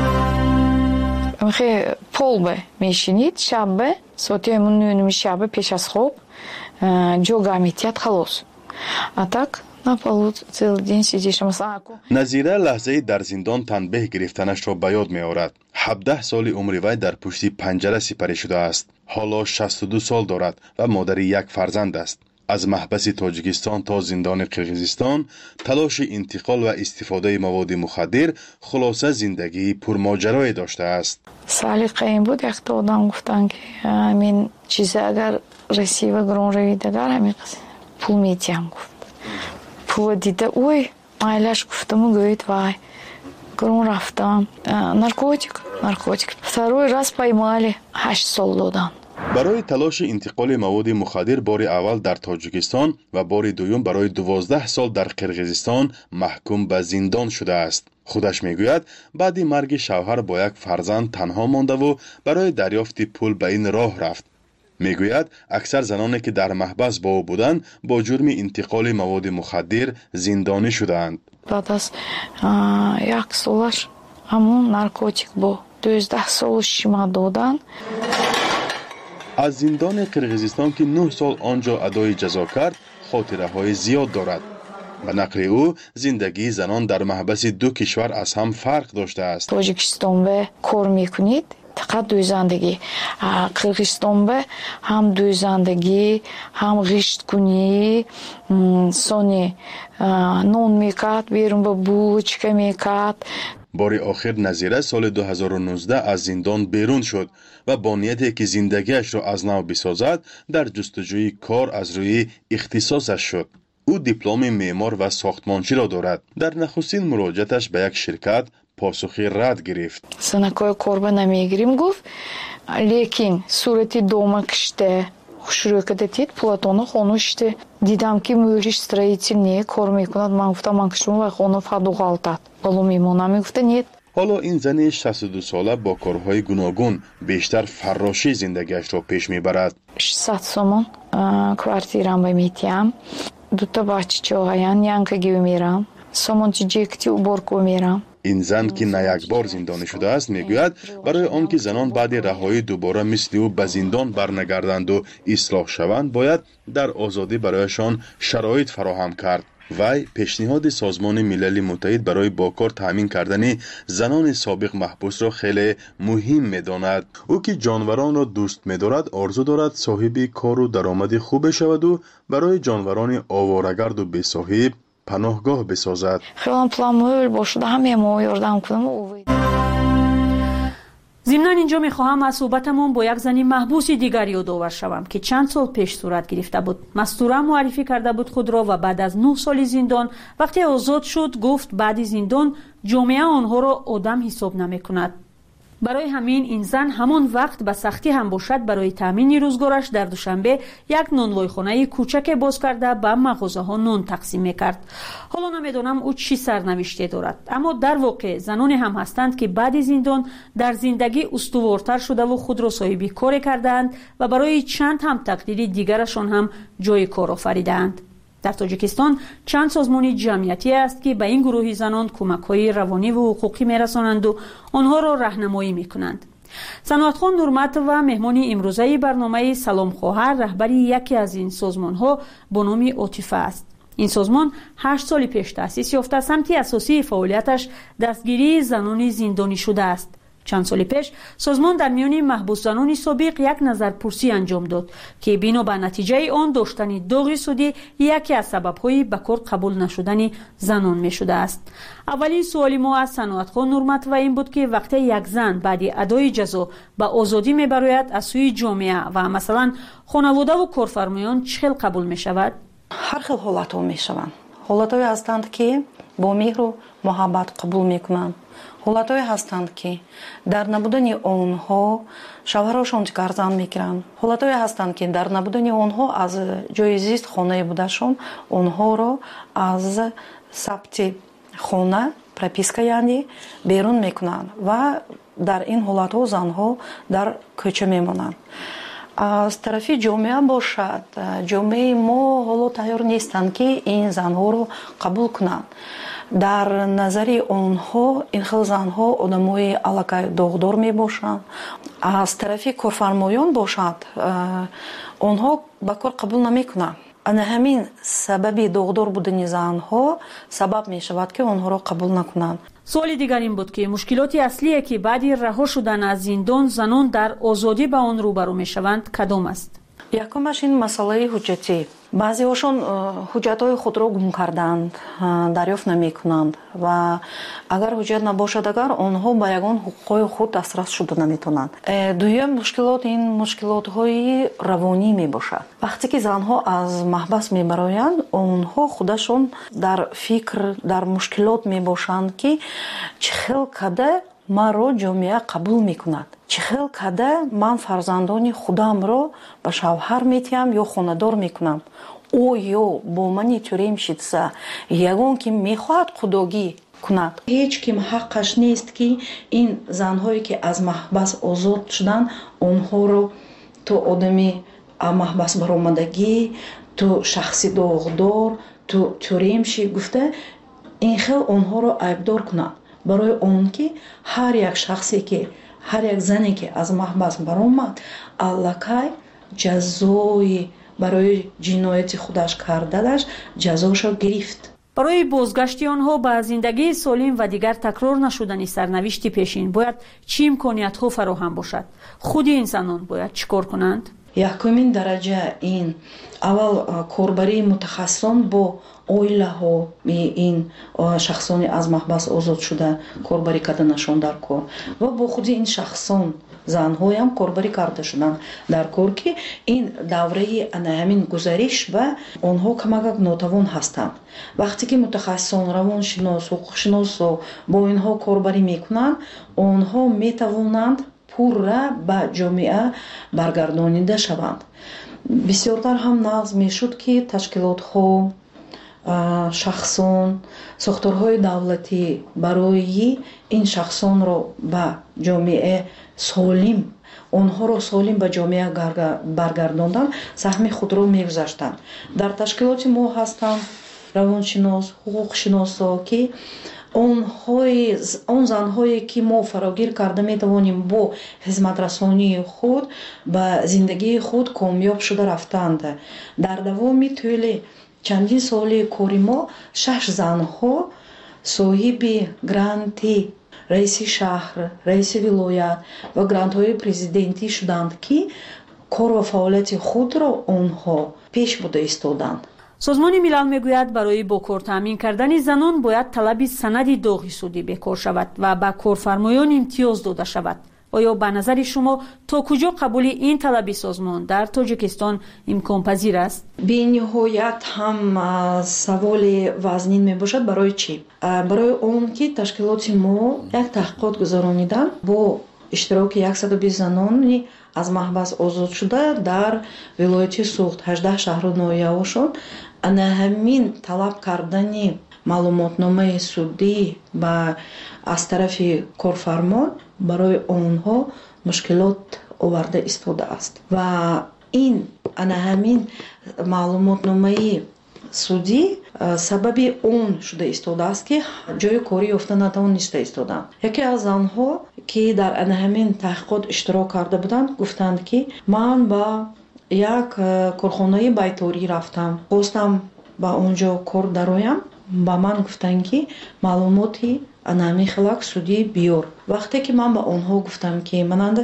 خیلی полбе мешинид шаббе соати нӯнуми шаббе пеш аз хоб ҷога метиҳад халос а так на полу цел ден сидишам. назира лаҳзаи дар зиндон танбеҳ гирифтанашро ба ёд меорад. ҳабдаҳ соли умри вай дар пушти панҷара сипарӣ шудааст. ҳоло шасту ду сол дорад ва модари як фарзанд аст. аз маҳбаси тоҷикистон то зиндони қирғизистон талоши интиқол ва истифодаи маводи мухаддир хулоса зиндагии пурмоҷарое доштааст. салиқаим буд якта одам гуфтанд ки ҳамин чиза агар расива гирон равӣ дагар ҳамин пул метиҳам гуфт. пул дида ой майлаш гуфтаму гӯед вай гирон рафтам наркотик наркотик второй раз поймали ҳашт сол додан. барои талоши интиқоли маводи мухаддир бори аввал дар тоҷикистон ва бори дуюм барои дувоздаҳ сол дар қирғизистон маҳкум ба зиндон шудааст. худаш мегӯяд баъди марги шавҳар бо як фарзанд танҳо мондаву барои дарёфти пул ба ин роҳ рафт. мегӯяд аксар заноне ки дар маҳбас бо ӯ буданд бо ҷурми интиқоли маводи мухаддир зиндонӣ шудаанд. баъд аз як солаш ҳамон наркотик бо дувоздаҳ сол шима додан. аз зиндони қирғизистон ки нӯҳ сол он ҷо адои ҷазо кард хотираҳои зиёд дорад. ба нақли ӯ зиндагии занон дар маҳбаси ду кишвар аз ҳам фарқ доштааст. тоҷикистонбе кор мекунед фақат дӯзандагӣ, қирғизистонбе ҳам дӯзандагӣ ҳам ғишткунӣ сони нон мекард берун ба булочка мекард. бори охир назира соли ду ҳазору нуздаҳ аз зиндон берун шуд ва бо нияте ки зиндагиашро аз нав бисозад дар ҷустуҷӯи кор аз рӯи ихтисосаш шуд. ӯ дипломи меъмор ва сохтмончиро дорад. дар нахустин муроҷиаташ ба як ширкат посухи рад гирифт. санакои корба намегирим гуфт, лекин сурати дома киште хушрӯкада тид платона хону шите дидам ки мӯриш строитель кор мекунад. ман гуфтам ман кишум ва хону фақат дуғалтад боло мемонам. мегуфта нет. ҳоло ин зани шасту ду сола бо корҳои гуногун бештар фарроши зиндагиашро пеш мебарад. шишсад сомон квартирамба метиҳам. дута бачачаҳоян янкаги умерам сомончи ҷекти уборку умерам. ин зан ки на якбор зиндонӣ шудааст мегӯяд барои он ки занон баъди раҳоӣ дубора мисли ӯ ба зиндон барнагарданду ислоҳ шаванд бояд дар озодӣ барояшон шароит фароҳам кард. вай пешниҳоди созмони милали муттаҳид барои бо кор таъмин кардани занони собиқ маҳбусро хеле муҳим медонад. ӯ ки ҷонваронро дӯст медорад орзу дорад соҳиби кору даромади хубе шаваду барои ҷонварони оворагарду бесоҳиб паноҳгоҳ бисозад. хелам пламӯл бошуда ҳамеамо ёрдам кунам. ضمناً اینجا میخواهم از صحبتمون با یک زنی محبوس دیگر یادآور شوم که چند سال پیش صورت گرفته بود. مستوره معرفی کرده بود خود را و بعد از نه سال زندان وقتی آزاد شد گفت بعد زندان جامعه آنها را آدم حساب نمی کند. برای همین این زن همان وقت به سختی هم باشد برای تامین روزگارش در دوشنبه یک نانوایخانه کوچک باز کرده به مغازه ها نان تقسیم میکرد. حالا نمیدونم او چی سرنوشته دارد، اما در واقع زنانی هم هستند که بعد زندان در زندگی استوارتر شده و خود را صاحب کار کردند و برای چند هم تقدیر دیگرشان هم جای کار آفریدند. در تاجیکستان چند سازمان جمعیتی است که به این گروه زنان کمک‌های روانی و حقوقی می‌رسانند و آنها را راهنمایی می‌کنند. صنعتخان نورمت و مهمان امروزه برنامه سلام خواهر رهبری یکی از این سازمان‌ها با نام عاطفه است. این سازمان هشت سال پیش تأسیس یافته، سمت اساسی فعالیتش دستگیری زنان زندانی شده است. چند سال پیش سازمان در میان محبوس زنان سابق یک نظرپرسی انجام داد که بنا به نتیجه آن داشتن داغ سودی یکی از سبب‌های به کار قبول نشدن زنان می شده است. اولین سوال ما از صنعتخان نورمت و این بود که وقتی یک زن بعد ادای جزا به آزادی می براید از سوی جامعه و مثلا خانواده و کارفرمایان چه قبول می شود؟ هر خیل حالت‌ها می شوند. حالت‌هایی هستند که با مهر و محبت قبول می کنند. حالت‌هایی هستند که در نبودن آنها شوهرشان گردن میگیرند. حالت‌هایی هستند که در نبودن آنها از جای زیست خانه بودشان آنها را از ثبت خانه پروپیسکا یعنی بیرون میکنند و در این حالت‌ها زنها در کوچه میمانند. از طرفی جامعه باشد، جامعه ما حالا تیار نیستند که این زنها را قبول کنند. در نظر آنها این خیلی زنها آدمای علاقه داغدار می باشند. از طرفی کارفرمایان باشد آنها به کار قبول نمی کنند. همین سبب داغدار بودن زنها سبب می شود که آنها را قبول نکنند. سوال دیگر این بود که مشکلات اصلی که بعد رها شدن از زندان زنان در آزادی با آن روبرو می شوند کدام است؟ یکمش این مسئله حجتی. بعضی هاشون حجت های خود را گم کردند، دریافت نمی کنند و اگر حجت نباشد اگر آنها با یگان حقوق خود دسترس شده نمی تونند. دویم مشکلات این مشکلات های روانی می باشد. وقتی که زنها از محبس می برایند آنها خودشون در فکر در مشکلات می باشند که چخیل کده ما رو جامعه قبول میکند، چخیل کده من فرزندان خودم رو به شوهر میتیم یا خاندار میکنم، او یا با من توریم شدسه یگون که میخواهد خداگی کند. هیچ کم حقش نیست که این زنهایی که از محبس آزاد شدن آنها رو تو آدمی محبس برآمدگی، تو شخصی داغدار، تو توریم شی گفته این خیل آنها رو عیبدار کند. برای اون که هر یک شخصی که هر یک زنی که از محبس برآمد الکی جزای برای جنایت خودش کردهش جزاشو گرفت. برای بازگشت آنها به زندگی سالم و دیگر تکرار نشدن سرنوشت پیشین باید چه امکانیت‌ها فراهم باشد؟ خود انسانان باید چیکار کنند؟ یکمین درجه این اول کاربری متخصصان با اویله ها این شخصانی از محبس آزاد شده کاربری کردنشان در کار و با خود این شخصان زن‌های هم کاربری کرده شدن در کار که این دوره همین گزارش و آنها کمک ناتوان هستند. وقتی که متخصصان روانشناس و حقوقشناس با اینها کاربری میکنند آنها میتوانند پور را به جامعه برگردانیده شوند. بسیارتر هم نقض میشد که تشکیلات ها، شخصان، ساختارهای دولتی برای این شخصان را به جامعه سالم آنها را سالم به جامعه برگرداندن سهم خود را میگذاشتند. در تشکیلات ما هستند روانشناس، حقوقشناسا که اون زنهایی که ما فراگیر کرده میتوانیم با خدمت رسانی خود به زندگی خود کامیاب شده رفتند. در دوام طول چندین سال کاری ما شش زنها صاحب گرانتی رئیس شهر، رئیس ولایت و گرانت های پرزیدنتی شدند که کار و فعالیت خود را آنها پیش بوده ایستادند. سازمان ملل میگوید برای با کار تامین کردن زنان باید طلب سند داغ سودی بکار شود و به کارفرمایان امتیاز داده شود. آیا به نظر شما تا کجا قبول این طلب سازمان در تاجیکستان امکان پذیر است؟ به نهایت هم سوال وزنین می باشد. برای چی؟ برای اون که تشکیلات ما یک تحقیقات گذرانیدن با иштироки صد و بیست занони аз маҳбас озод шуда дар вилояти суғд ҳаждаҳ шаҳру ноҳияҳошон ана ҳамин талаб кардани маълумотномаи судӣ ба аз тарафи корфармон барои онҳо мушкилот оварда истодааст ва ин ана ҳамин маълумотномаи судӣ сабаби он шуда истодааст ки ҷои корӣ ёфта натавониста истоданд. яке аз занҳо ки дар ана ҳамин таҳқиқот иштирок карда буданд гуфтанд ки ман ба як корхонаи байторӣ рафтам, хостам ба онҷо кор дароям, ба ман гуфтанд ки маълумоти ана ҳамин хелак судӣ биёр. вақте ки ман ба онҳо гуфтам ки мананда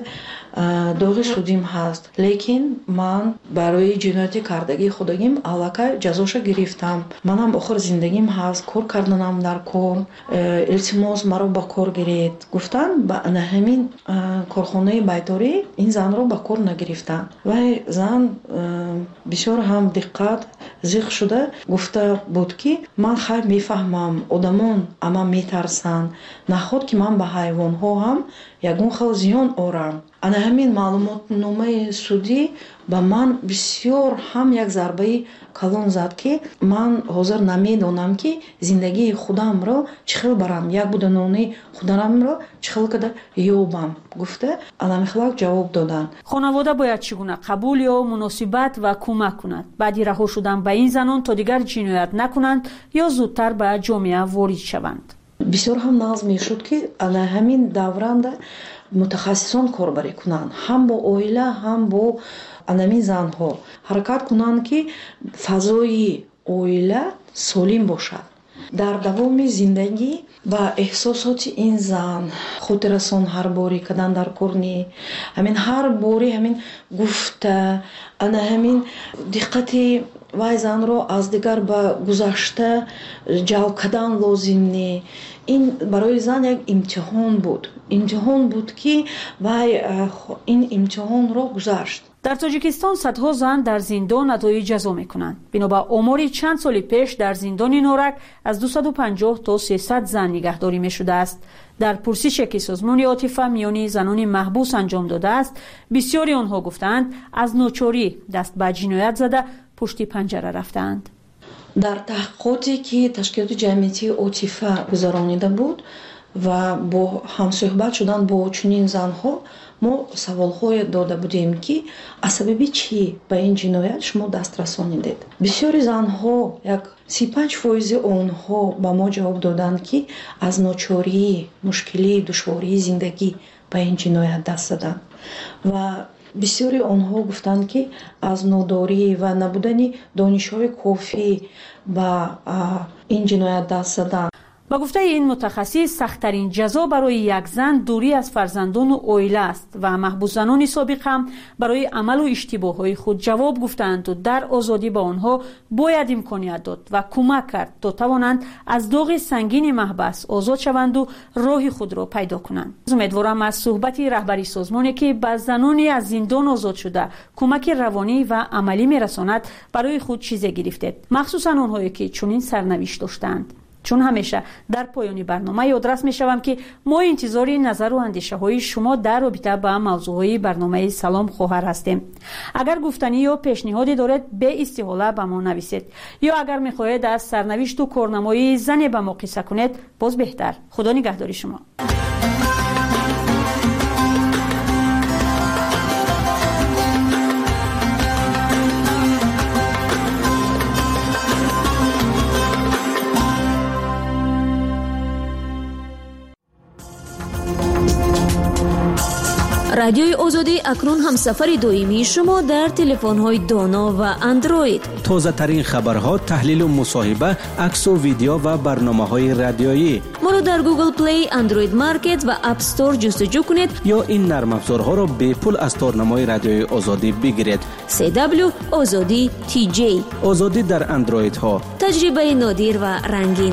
доғи судим ҳаст, лекин ман барои ҷинояти кардагии худагим аллакай ҷазоша гирифтам, манам охир зиндагим ҳаст, кор карданам дар кор, илтимос маро ба кор гиред, гуфтан ба ана ҳамин корхонаи байторӣ ин занро ба кор нагирифтанд. вай зан бисёр ҳам диққат зиқ шуда гуфта буд ки ман хайр мефаҳмам одамон ама метарсанд, наход ки ман ба ҳайвонҳо ҳам ягон хел зиён орам. ана ҳамин маълумотномаи судӣ ба ман бисёр ҳам як зарбаи калон зад ки ман ҳозир намедонам ки зиндагии худамро чӣ хел барам, як буданони худамро чӣ хел када ёбам, гуфта анамихлак ҷавоб доданд. хонавода бояд чӣ гуна қабул ё муносибат ва кӯмак кунад баъди раҳо шудан ба ин занон то дигар ҷиноят накунанд ё зудтар ба ҷомеа ворид шаванд. бисёр ҳам нағз мешуд ки ана ҳамин давранда мутахассисон корбарӣ кунанд, ҳам бо оила ҳам бо анамин занҳо ҳаракат кунанд ки фазои оила солим бошад. дар давоми зиндагӣ ба эҳсосоти ин зан хотиррасон ҳар борӣ кадан дар корни ҳамин ҳар борӣ ҳамин гуфта ана ҳамин диққати вай занро аз дигар ба гузашта ҷалб кадан лозим не. ин барои зан як имтиҳон буд. имтиҳон буд ки вай ин имтиҳонро гузашт. дар тоҷикистон садҳо зан дар зиндон адои ҷазо мекунанд. бино ба омори чанд соли пеш дар зиндони норак аз дусаду панҷоҳ то сесад зан нигаҳдорӣ мешудааст. дар пурсише ки созмони отифа миёни занони маҳбус анҷом додааст, бисёри онҳо гуфтанд аз ночорӣ даст ба ҷиноят зада пушти панҷара рафтаанд. дар таҳқиқоте ки ташкилоти ҷамъиятии отифа гузаронида буд ва бо ҳамсӯҳбат шудан бо чунин занҳо мо саволҳое дода будем ки аз сабаби чӣ ба ин ҷиноят шумо даст расонидед. бисёри занҳо як си панҷ фоизи онҳо ба мо ҷавоб доданд ки аз ночорӣ, мушкилӣ, душвории зиндагӣ ба ин ҷиноят даст заданд ва бисёри онҳо гуфтанд ки аз нодорӣ ва набудани донишҳои кофӣ ба ин ҷиноят даст заданд. ба гуфтаи ин мутахассис сахттарин ҷазо барои як зан дурӣ аз фарзандону оила аст ва маҳбусзанони собиқ ҳам барои амалу иштибоҳҳои худ ҷавоб гуфтаанду дар озодӣ ба онҳо бояд имконият дод ва кӯмак кард то тавонанд аз доғи сангини маҳбас озод шаванду роҳи худро пайдо кунанд. умедворам аз суҳбати раҳбари созмоне ки ба занони аз зиндон озод шуда кӯмаки равонӣ ва амалӣ мерасонад барои худ чизе гирифтед, махсусан онҳое ки чунин сарнавишт доштаанд. чун ҳамеша дар поёни барнома ёдрас мешавам ки мо интизори назару андешаҳои шумо дар робита ба мавзӯъҳои барномаи Салом хоҳар ҳастем. агар гуфтанӣ ё пешниҳоде доред бе истиҳола ба мо нависед ё агар мехоҳед аз сарнавишту корнамоии зане ба мо қисса кунед, боз беҳтар. худо нигаҳдори шумо. радиои озодӣ акнун ҳамсафари доимии шумо дар телефонҳои доно ва андроид. тозатарин хабарҳо, таҳлилу мусоҳиба, аксу видео ва барномаҳои радиоӣ. моро дар Google Play, Android Market ва App Store ҷустуҷӯ кунед ё ин нармафзорҳоро бепул аз торнамои радиои озодӣ бигиред. си дабл ю озодӣ ти ҷей. озодӣ дар андроидҳо. таҷрибаи нодир ва рангин.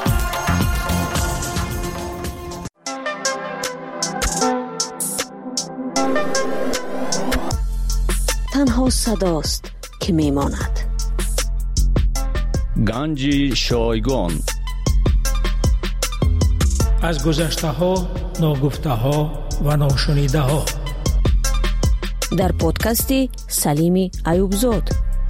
танҳо садост ки мемонад. ганҷи шойгон. аз гузаштаҳо, ногуфтаҳо و ناشنیده ها. در پادکستی سلیمی ایوبزاد.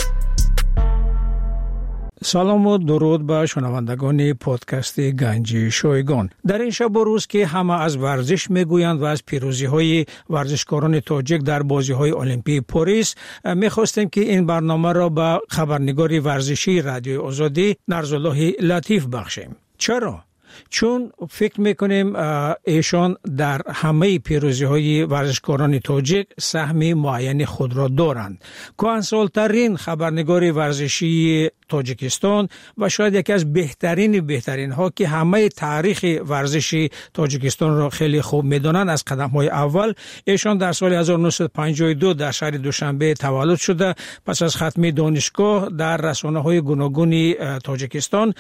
سلام و درود به شنوندگان پادکست گنج شایگان. در این شب و روز که همه از ورزش میگویند و از پیروزی های ورزشکاران تاجیک در بازی های المپیک پاریس، میخواستیم که این برنامه را به خبرنگاری ورزشی رادیوی آزادی نرزالله لطیف بخشیم. چرا؟ چون فکر میکنیم ایشان در همه پیروزی های ورزشکاران تاجیک سهم معین خود را دارند. کهنسال‌ترین خبرنگار ورزشی تاجیکستان و شاید یکی از بهترین بهترین ها که همه تاریخ ورزشی تاجیکستان را خیلی خوب میدانند، از قدم های اول ایشان در سال هزار و نهصد و پنجاه و دو در شهر دوشنبه تولد شده. پس از ختم دانشگاه در رسانه های گوناگون تاجیکستان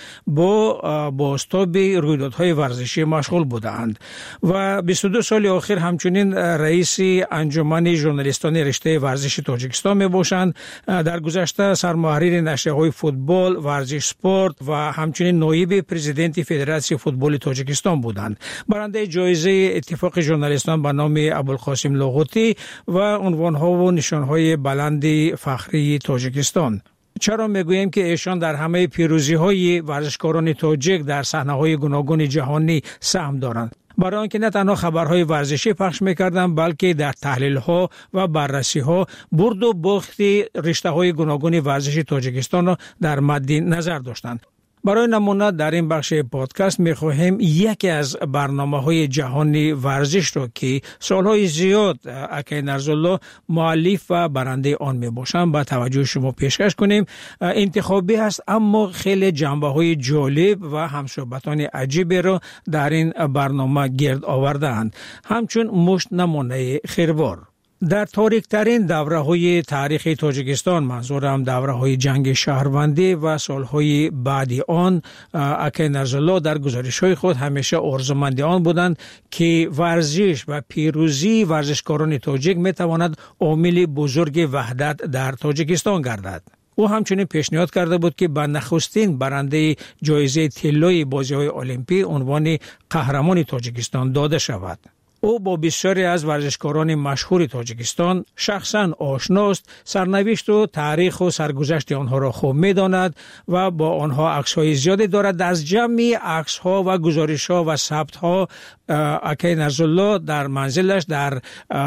با بازتاب رویدادهای ورزشی مشغول بودند و بیست و دو سال آخر همچنین رئیس انجمن ژورنالیستان رشته ورزش تاجیکستان می باشند. در گذشته سرمحریر نشریه‌های فوتبال، ورزش، سپورت و همچنین نایب پرزیدنت فدراسیون فوتبال تاجیکستان بودند. برنده جایزه اتفاق ژورنالیستان به نام ابوالقاسم لاغوتی و عنوان‌ها و نشان‌های بلند فخری تاجیکستان. چرا میگوییم که ایشان در همه پیروزی‌های ورزشکاران تاجیک در صحنه‌های گوناگون جهانی سهم دارند؟ برای آنکه نه تنها خبرهای ورزشی پخش می‌کردند بلکه در تحلیل‌ها و بررسی‌ها برد و باخت رشته‌های گوناگون ورزشی تاجیکستان را در مد نظر داشتند. برای نمونه در این بخش پادکست می‌خواهیم یکی از برنامه‌های جهانی ورزش را که سالهای زیاد اکای نرزالله مؤلف و برنده آن میباشند به توجه شما پیشکش کنیم. انتخابی است اما خیلی جنبه‌های جالب و همصحبتان عجیبی را در این برنامه گرد آورده‌اند، همچون مشت نمونه خیروار. در تاریک‌ترین دوره‌های تاریخ تاجیکستان، منظورم دوره‌های جنگ شهروندی و سالهای بعدی آن، اکای نرزالله در گزارش‌های خود همیشه آرزومند آن بودند که ورزش و پیروزی ورزشکاران تاجیک می‌تواند عامل بزرگ وحدت در تاجیکستان گردد. او همچنین پیشنهاد کرده بود که به نخستین برنده جایزه طلای بازی‌های المپیک عنوان قهرمان تاجیکستان داده شود. او با بسیاری از ورزشکاران مشهور تاجیکستان شخصا آشناست، سرنوشت و تاریخ و سرگذشت آنها را خوب می‌داند و با آنها عکس‌های زیادی دارد. از جمع عکس‌ها و گزارش‌ها و ثبت‌ها اکای نرزالله در منزلش در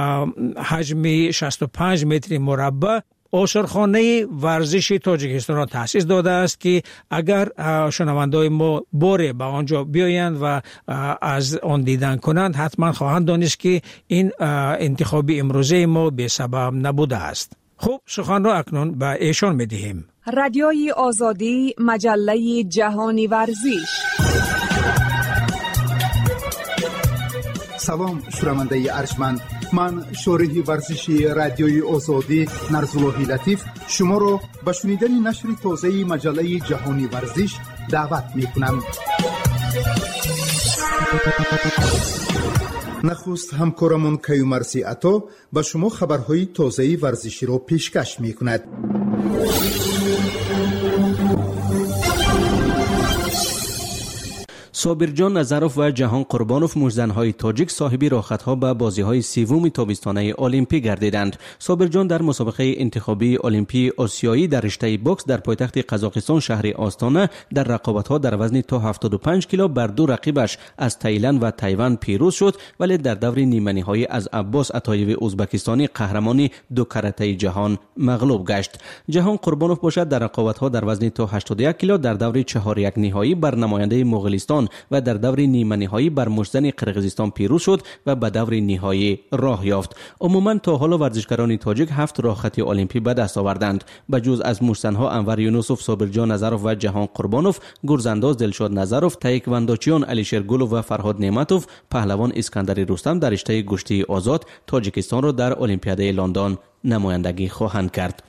حجم شصت و پنج متر مربع آثارخانه ورزش تاجیکستان را تأسیس داده است که اگر شنوندای ما باره به آنجا بیایند و از آن دیدن کنند حتما خواهند دانست که این انتخاب امروزه ما به سبب نبوده است. خب سخن را اکنون به ایشان می دهیم. رادیوی آزادی، مجله جهانی ورزش. سلام شنونده ارجمند، من شارح ورزشی رادیوی آزادی نرزالله لطیف شما را به شنیدن نشر تازه مجله جهانی ورزش دعوت می کنم. نخست همکارمون کیومرسی عطا به شما خبرهای تازه ورزشی را پیشکش می کند. صابرجان نظروف و جهان قربانوف مجزن‌های تاجیک صاحبی راحت‌ها به بازی‌های سوم تابستانه المپیک گردیدند. صابرجان در مسابقه انتخابی المپیک آسیایی در رشته بوکس در پایتخت قزاقستان شهر آستانه در رقابت‌ها در وزن تا هفتاد و پنج کیلو بر دو رقیبش از تایلند و تایوان پیروز شد، ولی در دور نیمه‌نهایی از عباس عطایوی ازبکستانی قهرمانی دو کرته جهان مغلوب گشت. جهان قربانوف باشد در رقابت‌ها در وزن تا هشتاد و یک کیلو در دور چهار یک نهایی بر نماینده مغولستان و در دور نیمه نهایی بر مجزن قرقیزستان پیروز شد و به دور نهایی راه یافت. عموما تا حالا ورزشکاران تاجیک هفت راحتی المپیک به دست آوردند. به جز از مجزن‌ها انور یونسوف، صابرجان نظروف و جهان قربانوف، گرزانداز دلشاد نظروف، تایکواندوچیان علیشیر گلوف و فرهاد نعمتوف، پهلوان اسکندری رستم در رشته گشتی آزاد تاجیکستان را در المپیاده لندن نمایندگی خواهند کرد.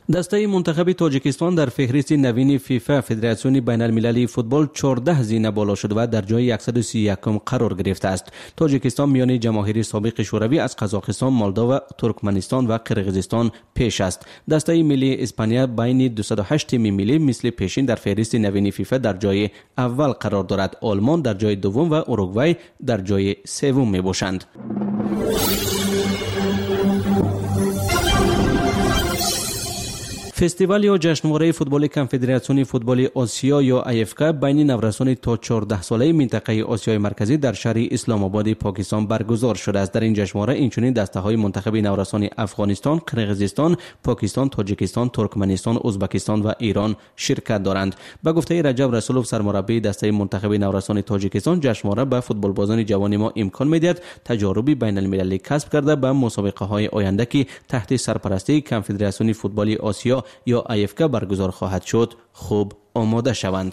دسته منتخب تاجیکستان در فهرست نوین فیفا فدراسیون بین المللی فوتبال چهارده زینه بالا شده و در جای صد و سی و یک قرار گرفته است. تاجیکستان میان جماهیر سابق شوروی از قزاقستان، مولداوا، ترکمنستان و قرقیزستان پیش است. دسته ملی اسپانیا بین دویست و هشت تیم ملی مثل پیشین در فهرست نوین فیفا در جای اول قرار دارد. آلمان در جای دوم و اوروگوئه در جای سوم می باشند. فستیوال یا جشنواره فوتبال کنفدراسیون فوتبال آسیا یا ای اف کی بین نورسان تا چهارده ساله منطقه آسیای مرکزی در شهر اسلام آباد پاکستان برگزار شده است. در این جشنواره اینچنین دسته‌های منتخب نورسان افغانستان، قرقیزستان، پاکستان، تاجیکستان، ترکمنستان، ازبکستان و ایران شرکت دارند. به گفته رجب رسولوف سرمربی دسته منتخب نورسان تاجیکستان، جشنواره به فوتبال بازان جوان ما امکان می‌دهد تجاربی بین المللی کسب کرده به مسابقه‌های آینده که تحت سرپرستی کنفدراسیون فوتبال آسیا یا ای اف کی برگزار خواهد شد خوب آماده شوند.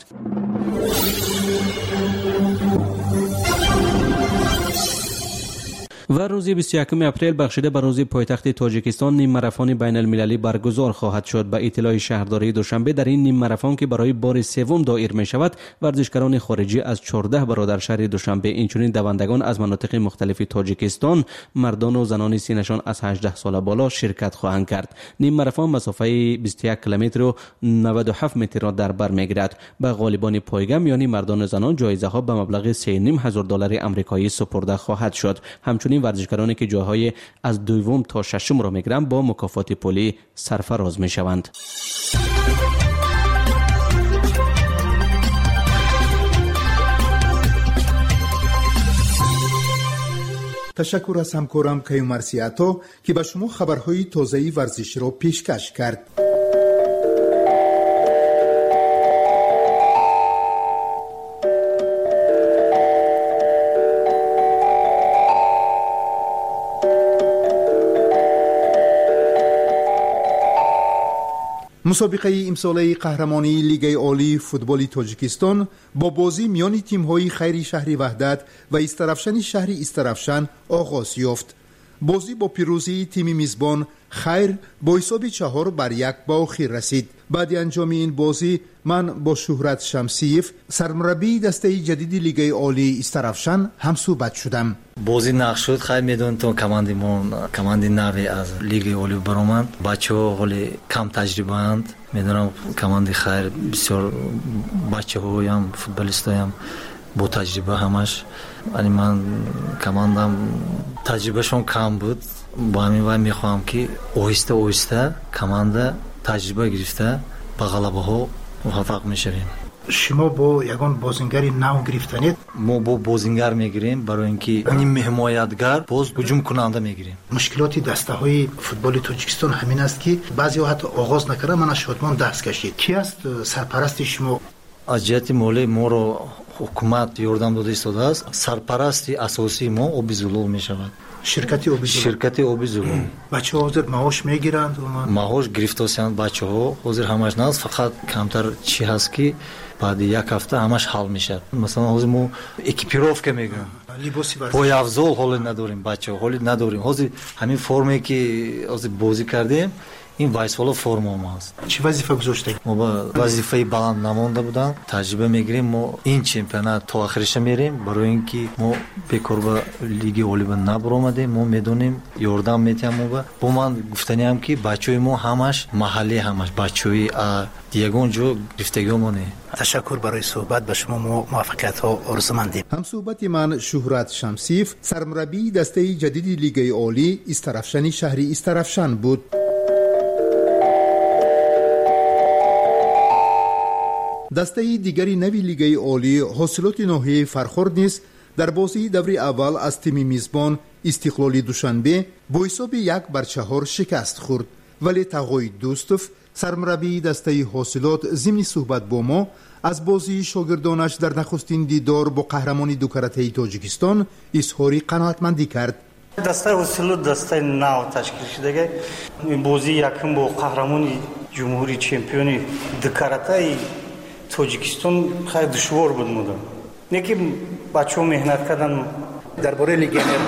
و روز بیست و یکم اپریل بخشیده به روز پایتخت تاجیکستان نیم ماراتون بین المللی برگزار خواهد شد. به اطلاع شهرداری دوشنبه در این نیم ماراتون که برای بار سوم دایر می شود، ورزشکاران خارجی از چهارده برادر شهر دوشنبه اینچنین دوندگان از مناطق مختلف تاجیکستان، مردان و زنان سینشان از هجده سال بالا شرکت خواهند کرد. نیم ماراتون مسافه بیست و یک کیلومتر و نود و هفت متر را در بر میگیرد. به غالبان پایگام یعنی مردان و زنان جایزه ها به مبلغ سه و نیم هزار دلار آمریکایی سپرده خواهد شد. همچنین ورزشکارانی که جاهای از دوم تا ششم را میگیرند با مکافات پولی سرفراز میشوند. تشکر از همکارم کیومر سیاتو که به شما خبرهای تازه ورزشی را پیشکش کرد. مسابقه امساله قهرمانی لیگ عالی فوتبال تاجیکستان با بازی میان تیم‌های خیری شهر وحدت و استرافشن شهر استرافشن آغاز یافت. بازی با پیروزی تیم میزبان خیر با حساب چهار بر یک به آخر رسید. بعد انجام این بازی من با شهرت شمسیف سرمربی دسته جدید لیگ عالی استرافشن هم صحبت شدم. بازی نقش شد. خیلی میدونید تو کماندیمون کماندی نوی از لیگ عالی برآمد. بچه‌ها خیلی کم تجربه اند. میدونم کماندی خیر بسیار بچه‌ها هم فوتبالیست هم با تجربه همش. ولی من کماندم تجربهشون کم بود. با همین وای میخوام که آهسته آهسته کمانده تجربه گرفته به غلبه ها موفق میشویم. شما با یگان بازیگر نو گرفتنید؟ ما با بازیگر میگیریم برای اینکه این حمایتگر باز هجوم کننده میگیریم. مشکلاتی دسته های فوتبال تاجیکستان همین است که بعضی ها حتی آغاز نکردن. من از شادمان دست کشید. کی است سرپرست شما؟ از جهت مالی ما رو حکومت یاردم داده ایستاده است. سرپرستی اساسی ما آبیزولو میشود. شرکتی آبیزولو. شرکتی آبیزولو. بچه‌ها حاضر معاش میگیرند؟ معاش گرفتاسیان بچه‌ها حاضر همش نه، فقط کمتر چی هست که بعد یک هفته همش حل میشه. مثلا حاضر ما اکیپیروفکا میگیریم. لباسی ورزشی. پای افزال حالی نداریم بچه‌ها، حالی نداریم. حاضر همین فرمی که حاضر بازی کردیم این وایسوالا فرما ماست. چه وظیفه گذاشتید؟ ما با وظیفه بلند نمونده بودن. تجربه میگیریم. ما این چمپیونات تا آخرش میریم برای اینکه ما بیکار به لیگ عالی نبرآمدیم. ما میدونیم یاردم میتیم. با با من گفتنی هم که بچهای ما همش محلی همش بچهای دیگون جو گفتگیمونه. تشکر برای صحبت. به شما موفقیت ها آرزومندیم. هم صحبت من شهرت شمسیف سرمربی دسته جدید لیگ عالی استرافشن شهری استرافشن بود. دسته دیگری نوی لیگ عالی حاصلات ناحیه فرخورد نیز در بازی دوره اول از تیم میزبان استقلال دوشنبه با حساب یک بر چهار شکست خورد. ولی تقای دوستوف سرمربی دسته حاصلات ضمن صحبت با ما از بازی شاگردانش در نخستین دیدار با قهرمان دو کرته تاجیکستان اظهار قناعتمندی کرد. دسته حاصلات دسته نو تشکیل شده. این بازی یکم با قهرمان جمهوری چمپیون دو کرته تاجیکستان خیلی دشوار بود. مودم یکی بچه‌ها مهنت کردن درباره لگیونرها.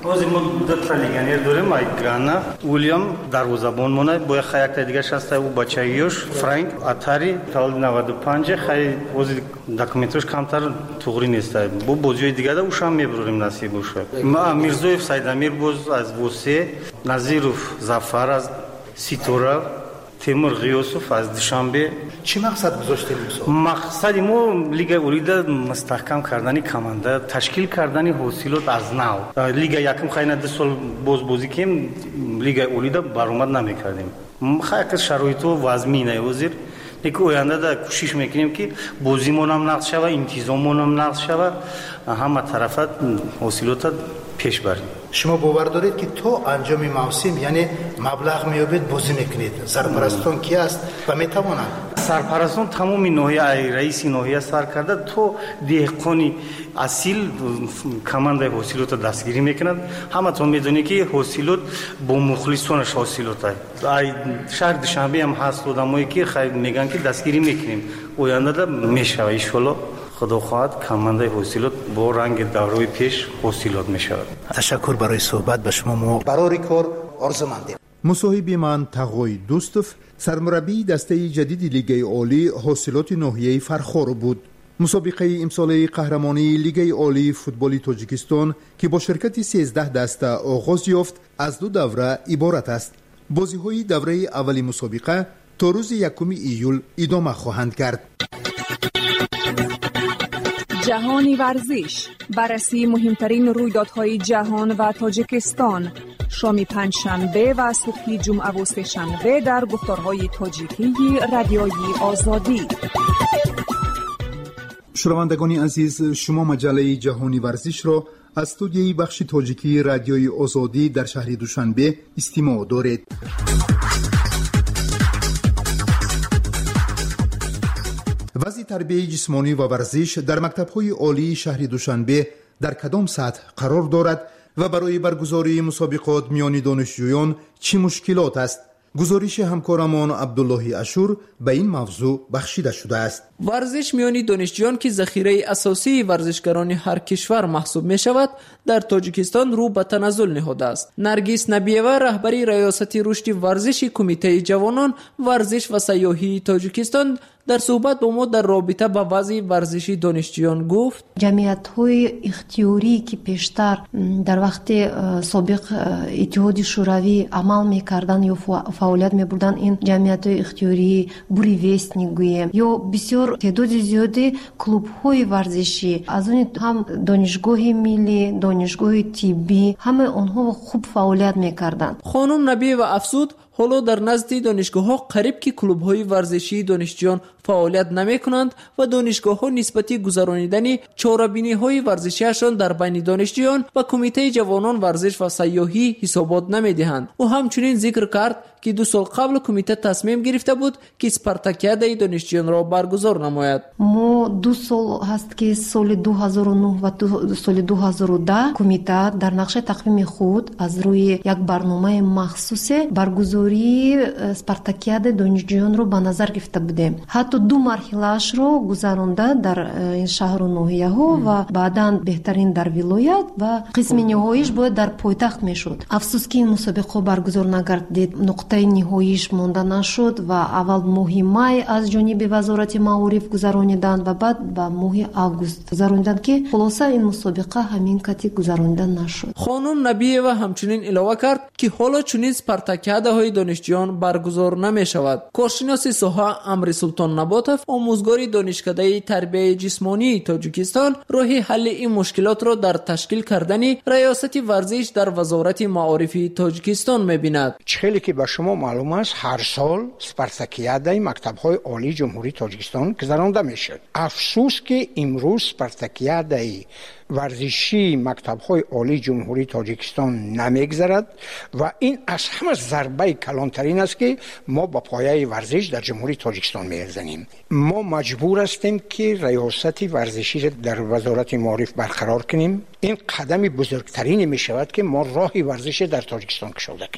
ҳозир мо дутта легионер дорем айгана уильям дарвозабон мона бо якта дигар шаста у бачаиёш франк атари таваллуди наваду панҷ хай ҳозир документош камтар туғри нест бо бозиҳои дигар ушам мебурем насиб бошад мирзоев сайдамир боз аз восе назиров зафар аз ситора темур ғиёсов аз душанбе чӣ мақсад гузоштем мақсади мо лигаи олида мустаҳкам кардани команда ташкил кардани ҳосилот аз нав лига якум хайна ду сол боз бозӣ кем лигаи олида баромад намекардем хайка шароиту вазмина ҳозир лекин ояндада кӯшиш мекунем ки бозимонам нақд шава интизомонам нақд шава ҳама тарафа ҳосилота пеш барем шумо бовар доред ки то анҷоми мавсим яъне маблағ меёбед бозӣ мекунед сарпарастон ки аст ва метавонад сарпарастон тамоми ноҳия раиси ноҳия сар карда то деҳқони асил командаи ҳосилота дастгирӣ мекунад ҳаматон медонед ки ҳосилот бо мухлисонаш ҳосилот ай шаҳри душанбеам ҳаст одамое ки мегӯянд ки дастгирӣ мекунем ояндада мешава иншоалло худо хоҳад командаи ҳосилот бо ранги давраи пеш ҳосилот мешавад ташаккур барои суҳбат ба шумо мо барори кор орзумандем мусоҳиби ман тағои дӯстов сармураббии дастаи ҷадиди лигаи олӣ ҳосилоти ноҳияи фархоро буд мусобиқаи имсолаи қаҳрамонии лигаи олии футболи тоҷикистон ки бо ширкати сездаҳ даста оғоз ёфт аз ду давра иборат аст бозиҳои давраи аввали мусобиқа то рӯзи якуми июл идома хоҳанд кард جهانی ورزش بررسی مهمترین رویدادهای جهان و تاجیکستان شام پنجشنبه و صبح جمعه و سه‌شنبه در گفتارهای تاجیکی رادیوی آزادی. شنوندگان عزیز شما مجله جهانی ورزش را از استودیوی بخش تاجیکی رادیوی آزادی در شهر دوشنبه استماع دارید. وضع تربیت جسمانی و ورزش در مکتب‌های عالی شهر دوشنبه در کدام سطح قرار دارد و برای برگزاری مسابقات میان دانشجویان چه مشکلات است؟ گزارش همکارمان عبدالله اشور به این موضوع بخشیده شده است. ورزش میان دانشجویان که ذخیره اساسی ورزشکاران هر کشور محسوب می شود در تاجیکستان رو به تنزل نهاده است. نرگس نبیوه رهبری ریاست رشد ورزش کمیته جوانان ورزش و سیاحی تاجیکستان در صحبت با ما در رابطه با وضع ورزشی دانشجویان گفت جمعیت‌های اختیاری که پیشتر در وقت سابق اتحاد شوروی عمل می‌کردند یا فعالیت می‌بردند این جمعیت‌های اختیاری بوریویستنیک گوییم یا بسیار تعداد زیادی کلوب‌های ورزشی از اون هم دانشگاه ملی دانشگاه طبی همه آنها خوب فعالیت می‌کردند. خانم نبی و افسود حالا در نزد دانشگاه‌ها قریب که کلوب‌های ورزشی دانشجویان فعالیت نمی‌کنند و دانشگاه‌ها نسبتی گذرانیدن چاره‌بینی‌های ورزشیشان در بین دانشجویان و کمیته جوانان ورزش و سیاحی حسابات نمی‌دهند. او همچنین ذکر کرد که دو سال قبل کمیته تصمیم گرفته بود که اسپارتاکیاد دانشجویان را برگزار نماید. ما دو سال هست که سال دو هزار و نه و سال دو هزار و ده کمیته در نقشه تقویم خود از روی یک برنامه مخصوص برگزاری اسپارتاکیاد دانشجویان را به نظر گرفته بودیم. حتی دو مرحله‌اش را گذرانده در این شهر و ناحیه‌ها و بعداً بهترین در ولایت و قسم نهاییش باید در پایتخت میشد. افسوس که این مسابقه برگزار نگردید. نقطه نهاییش مانده نشد و اول ماه مای از جانب وزارت معارف گذراندند و بعد به ماه آگوست گذراندند که خلاصه این مسابقه همین کتی گذرانده نشد. خانم نبیه و همچنین علاوه کرد که حالا چنین اسپارتاکیادهای دانشجویان برگزار نمی شود. کارشناس ساحه امر سلطان نباتов آموزگار دانشکده تربیت جسمانی تاجیکستان راه حل این مشکلات را در تشکیل کردن ریاست ورزش در وزارت معارف تاجیکستان می‌بیند. خیلی که به شما معلوم است هر سال اسپارتاکیادهای مکتب‌های عالی جمهوری تاجیکستان گذرانده می‌شود. افسوس که امروز اسپارتاکیادهای ورزشی مکتب‌های عالی جمهوری تاجیکستان نمی‌گذرد و این از همه ضربه کلانترین است که ما با پایه ورزش در جمهوری تاجیکستان می‌زنیم. ما مجبور هستیم که ریاست ورزشی را در وزارت معارف برقرار کنیم. این قدم بزرگترین می‌شود که ما راه ورزش در تاجیکستان کشیده کنیم.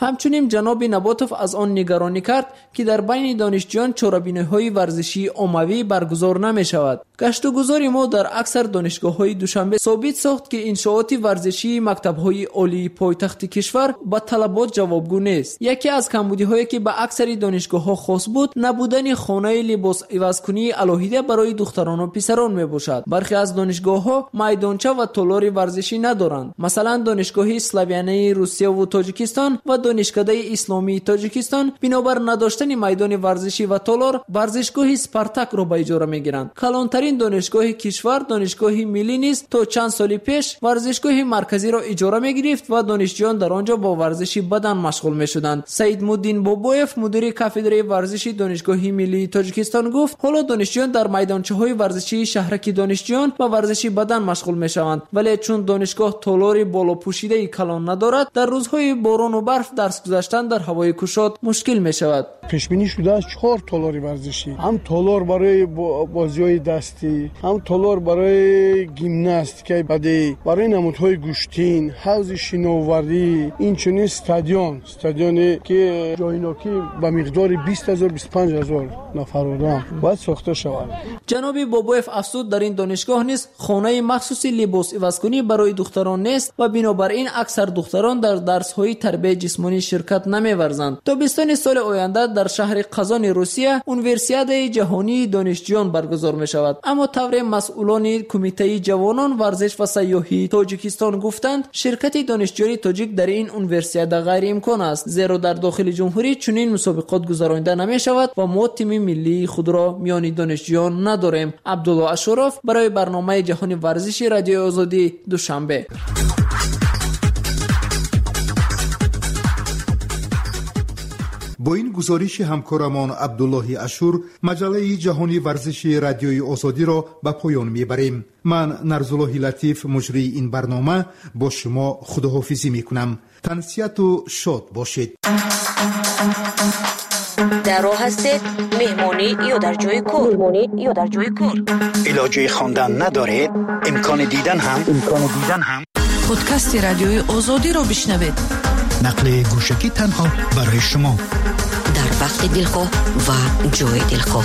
همچنین جناب نباتوف از آن نگرانی کرد که در بین دانشجویان چاره‌بینی‌های ورزشی عمومی برگزار نمی‌شود. گشت و گذار ما در اکثر دانشگاه‌های دوشنبه ثابت ساخت که انشاءات ورزشی مکتب‌های عالی پایتخت کشور با طلبات جوابگو نیست. یکی از کمبودی‌هایی که به اکثر دانشگاه‌ها خاص بود نبودن خانه لباس عوض‌کنی الهیده برای دختران و پسران میباشد. برخی از دانشگاه‌ها میدانچه و تالار ورزشی ندارند. مثلا دانشگاه اسلاویانه روسیه و تاجیکستان و دانشکده اسلامی تاجیکستان بنابر نداشتن میدان ورزشی و تالار ورزشگاه اسپارتاک را به اجاره میگیرند. کلانترین دانشگاه کشور دانشگاه ملی نیز تا چند سال پیش ورزشگاه مرکزی را اجاره میگرفت و دانشجویان در آنجا با ورزش بدن مشغول میشدند. سعید مودین بابویف مدیر کافدره ورزشی دانشگاه ملی تاجیکستان گفت حالا دانشجویان در میدانچه‌های ورزشی شهرک دانشجویان و ورزشی بدن مشغول میشوند، ولی چون دانشگاه تالار بالا پوشیده کلان ندارد در روزهای باران و برف درس گذاشتن در هوای گشاد مشکل میشود. پیش بینی شده است چهار تالار ورزشی، هم تالار برای بازی‌های دستی، هم تالار برای گیمناستیک بدی، برای نمودهای گوشتین، حوض شناوری، این چنین استادیوم استادیومی که جایناکی به مقدار بیست هزار بیست و پنج هزار نفر آدم باید ساخته شود. جناب بابویف افزود در این دانشگاه نیز خانه مخصوصی لباس عوض‌کنی برای دختران نیست و بنابراین اکثر دختران در درس‌های تربیت جسمانی شرکت نمی‌ورزند. تابستان سال آینده در شهر قزان روسیه اونیورسیاد جهانی دانشجویان برگزار می‌شود. اما طور مسئولان کمیته جوانان ورزش و سیاحی تاجیکستان گفتند شرکت دانشجویان تاجیک در این اونیورسیاد غیر امکان است، زیرا در داخل جمهوری چنین مسابقات گذرانده نمی‌شود و ما تیم ملی خود را میان دانشجویان نداریم. عبدالله اشرف برای برنامه جهانی ورزشی رادیو آزادی دوشنبه. با این گزارش همکارمان عبدالله اشور مجله جهانی ورزشی رادیوی آزادی را به پایان میبریم. من نرزالله لطیف مجری این برنامه با شما خداحافظی میکنم. تنسیت و شاد باشید. در راه هستید مهمانی یا در جای کار مهمانی یا در جای کار علاجه خواندن ندارید امکان دیدن هم امکان دیدن هم پادکست رادیوی آزادی را بشنوید. نقل گوشکی تنها برای شما در وقت دلخواه و جای دلخواه.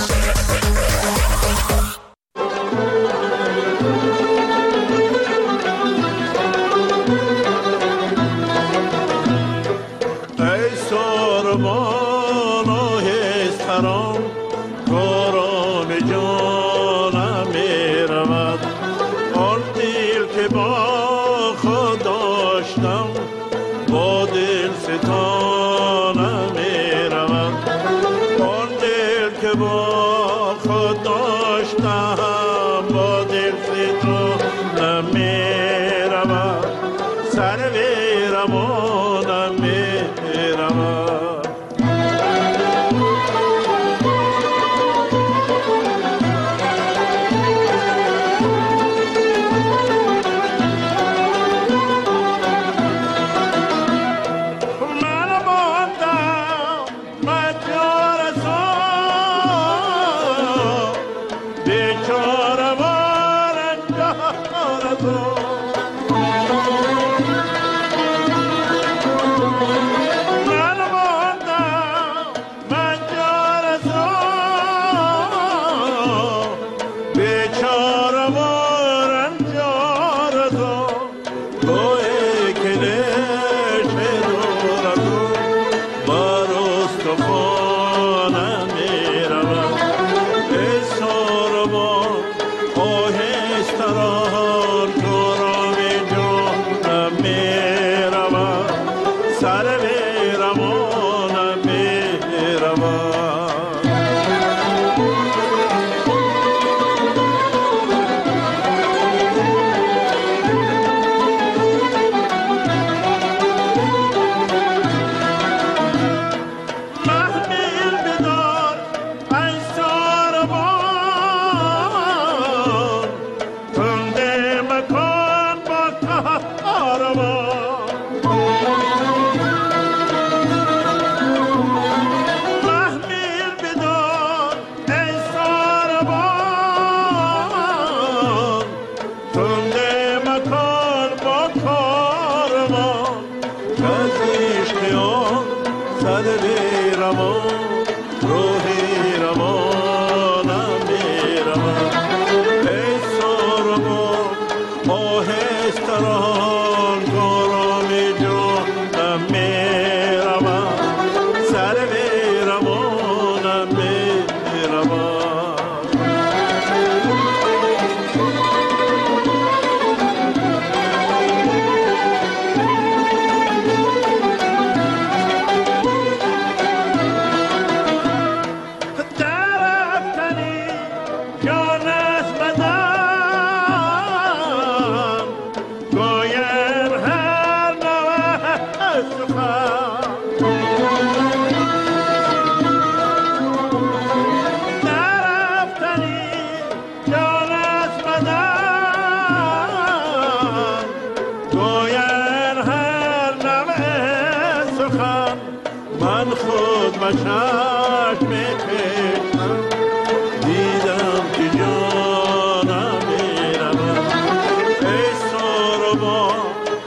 به چشم خیشتن دیدم که جانم میرود ای ساربان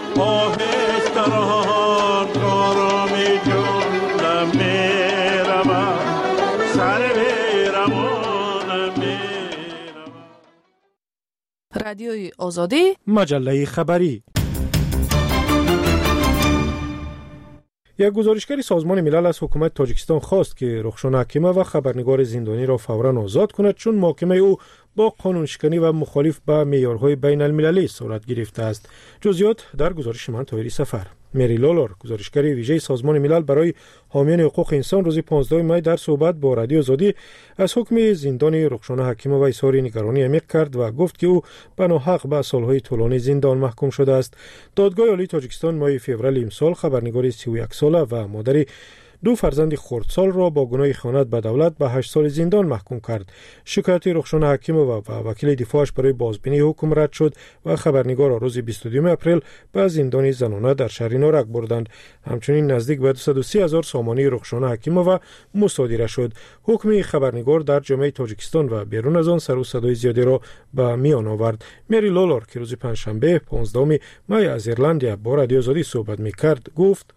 آهستران کارامی جانم میرود سر بیرمانم میرود. رادیوی آزادی مجله خبری. یک گزارشگر سازمان ملل از حکومت تاجیکستان خواست که رخشان حکیمه و خبرنگار زندانی را فوراً آزاد کند چون محاکمه او با قانونشکنی و مخالف به معیارهای بین المللی صورت گرفته است. جزئیات در گزارش من طاهری سفر. مری لولور گزارشگر ویژه سازمان ملل برای حامیان حقوق انسان روز پانزدهم می در صحبت با رادیو آزادی از حکم زندان رخشان حکیمه و اظهار نگرانی عمیق کرد و گفت که او به ناحق به سالهای طولانی زندان محکوم شده است. دادگاه عالی تاجیکستان ماه فوریه امسال خبرنگار سی و یک ساله و مادر دو فرزند خردسال را با گناه خیانت به دولت به هشت سال زندان محکوم کرد. شکایت رخشان حکیمه و وکیل دفاعش برای بازبینی حکم رد شد و خبرنگار را روز بیست و دوم اپریل به زندان زنانه در شهر نارک بردند. همچنین نزدیک به دویست و سی هزار سامانه رخشان حکیمه و مصادره شد. حکم خبرنگار در جامعه تاجیکستان و بیرون از آن سر و صدای زیادی را به میان آورد. مری لولور که روز پنجشنبه پانزدهم می از ایرلند با رادیو آزادی صحبت می‌کرد گفت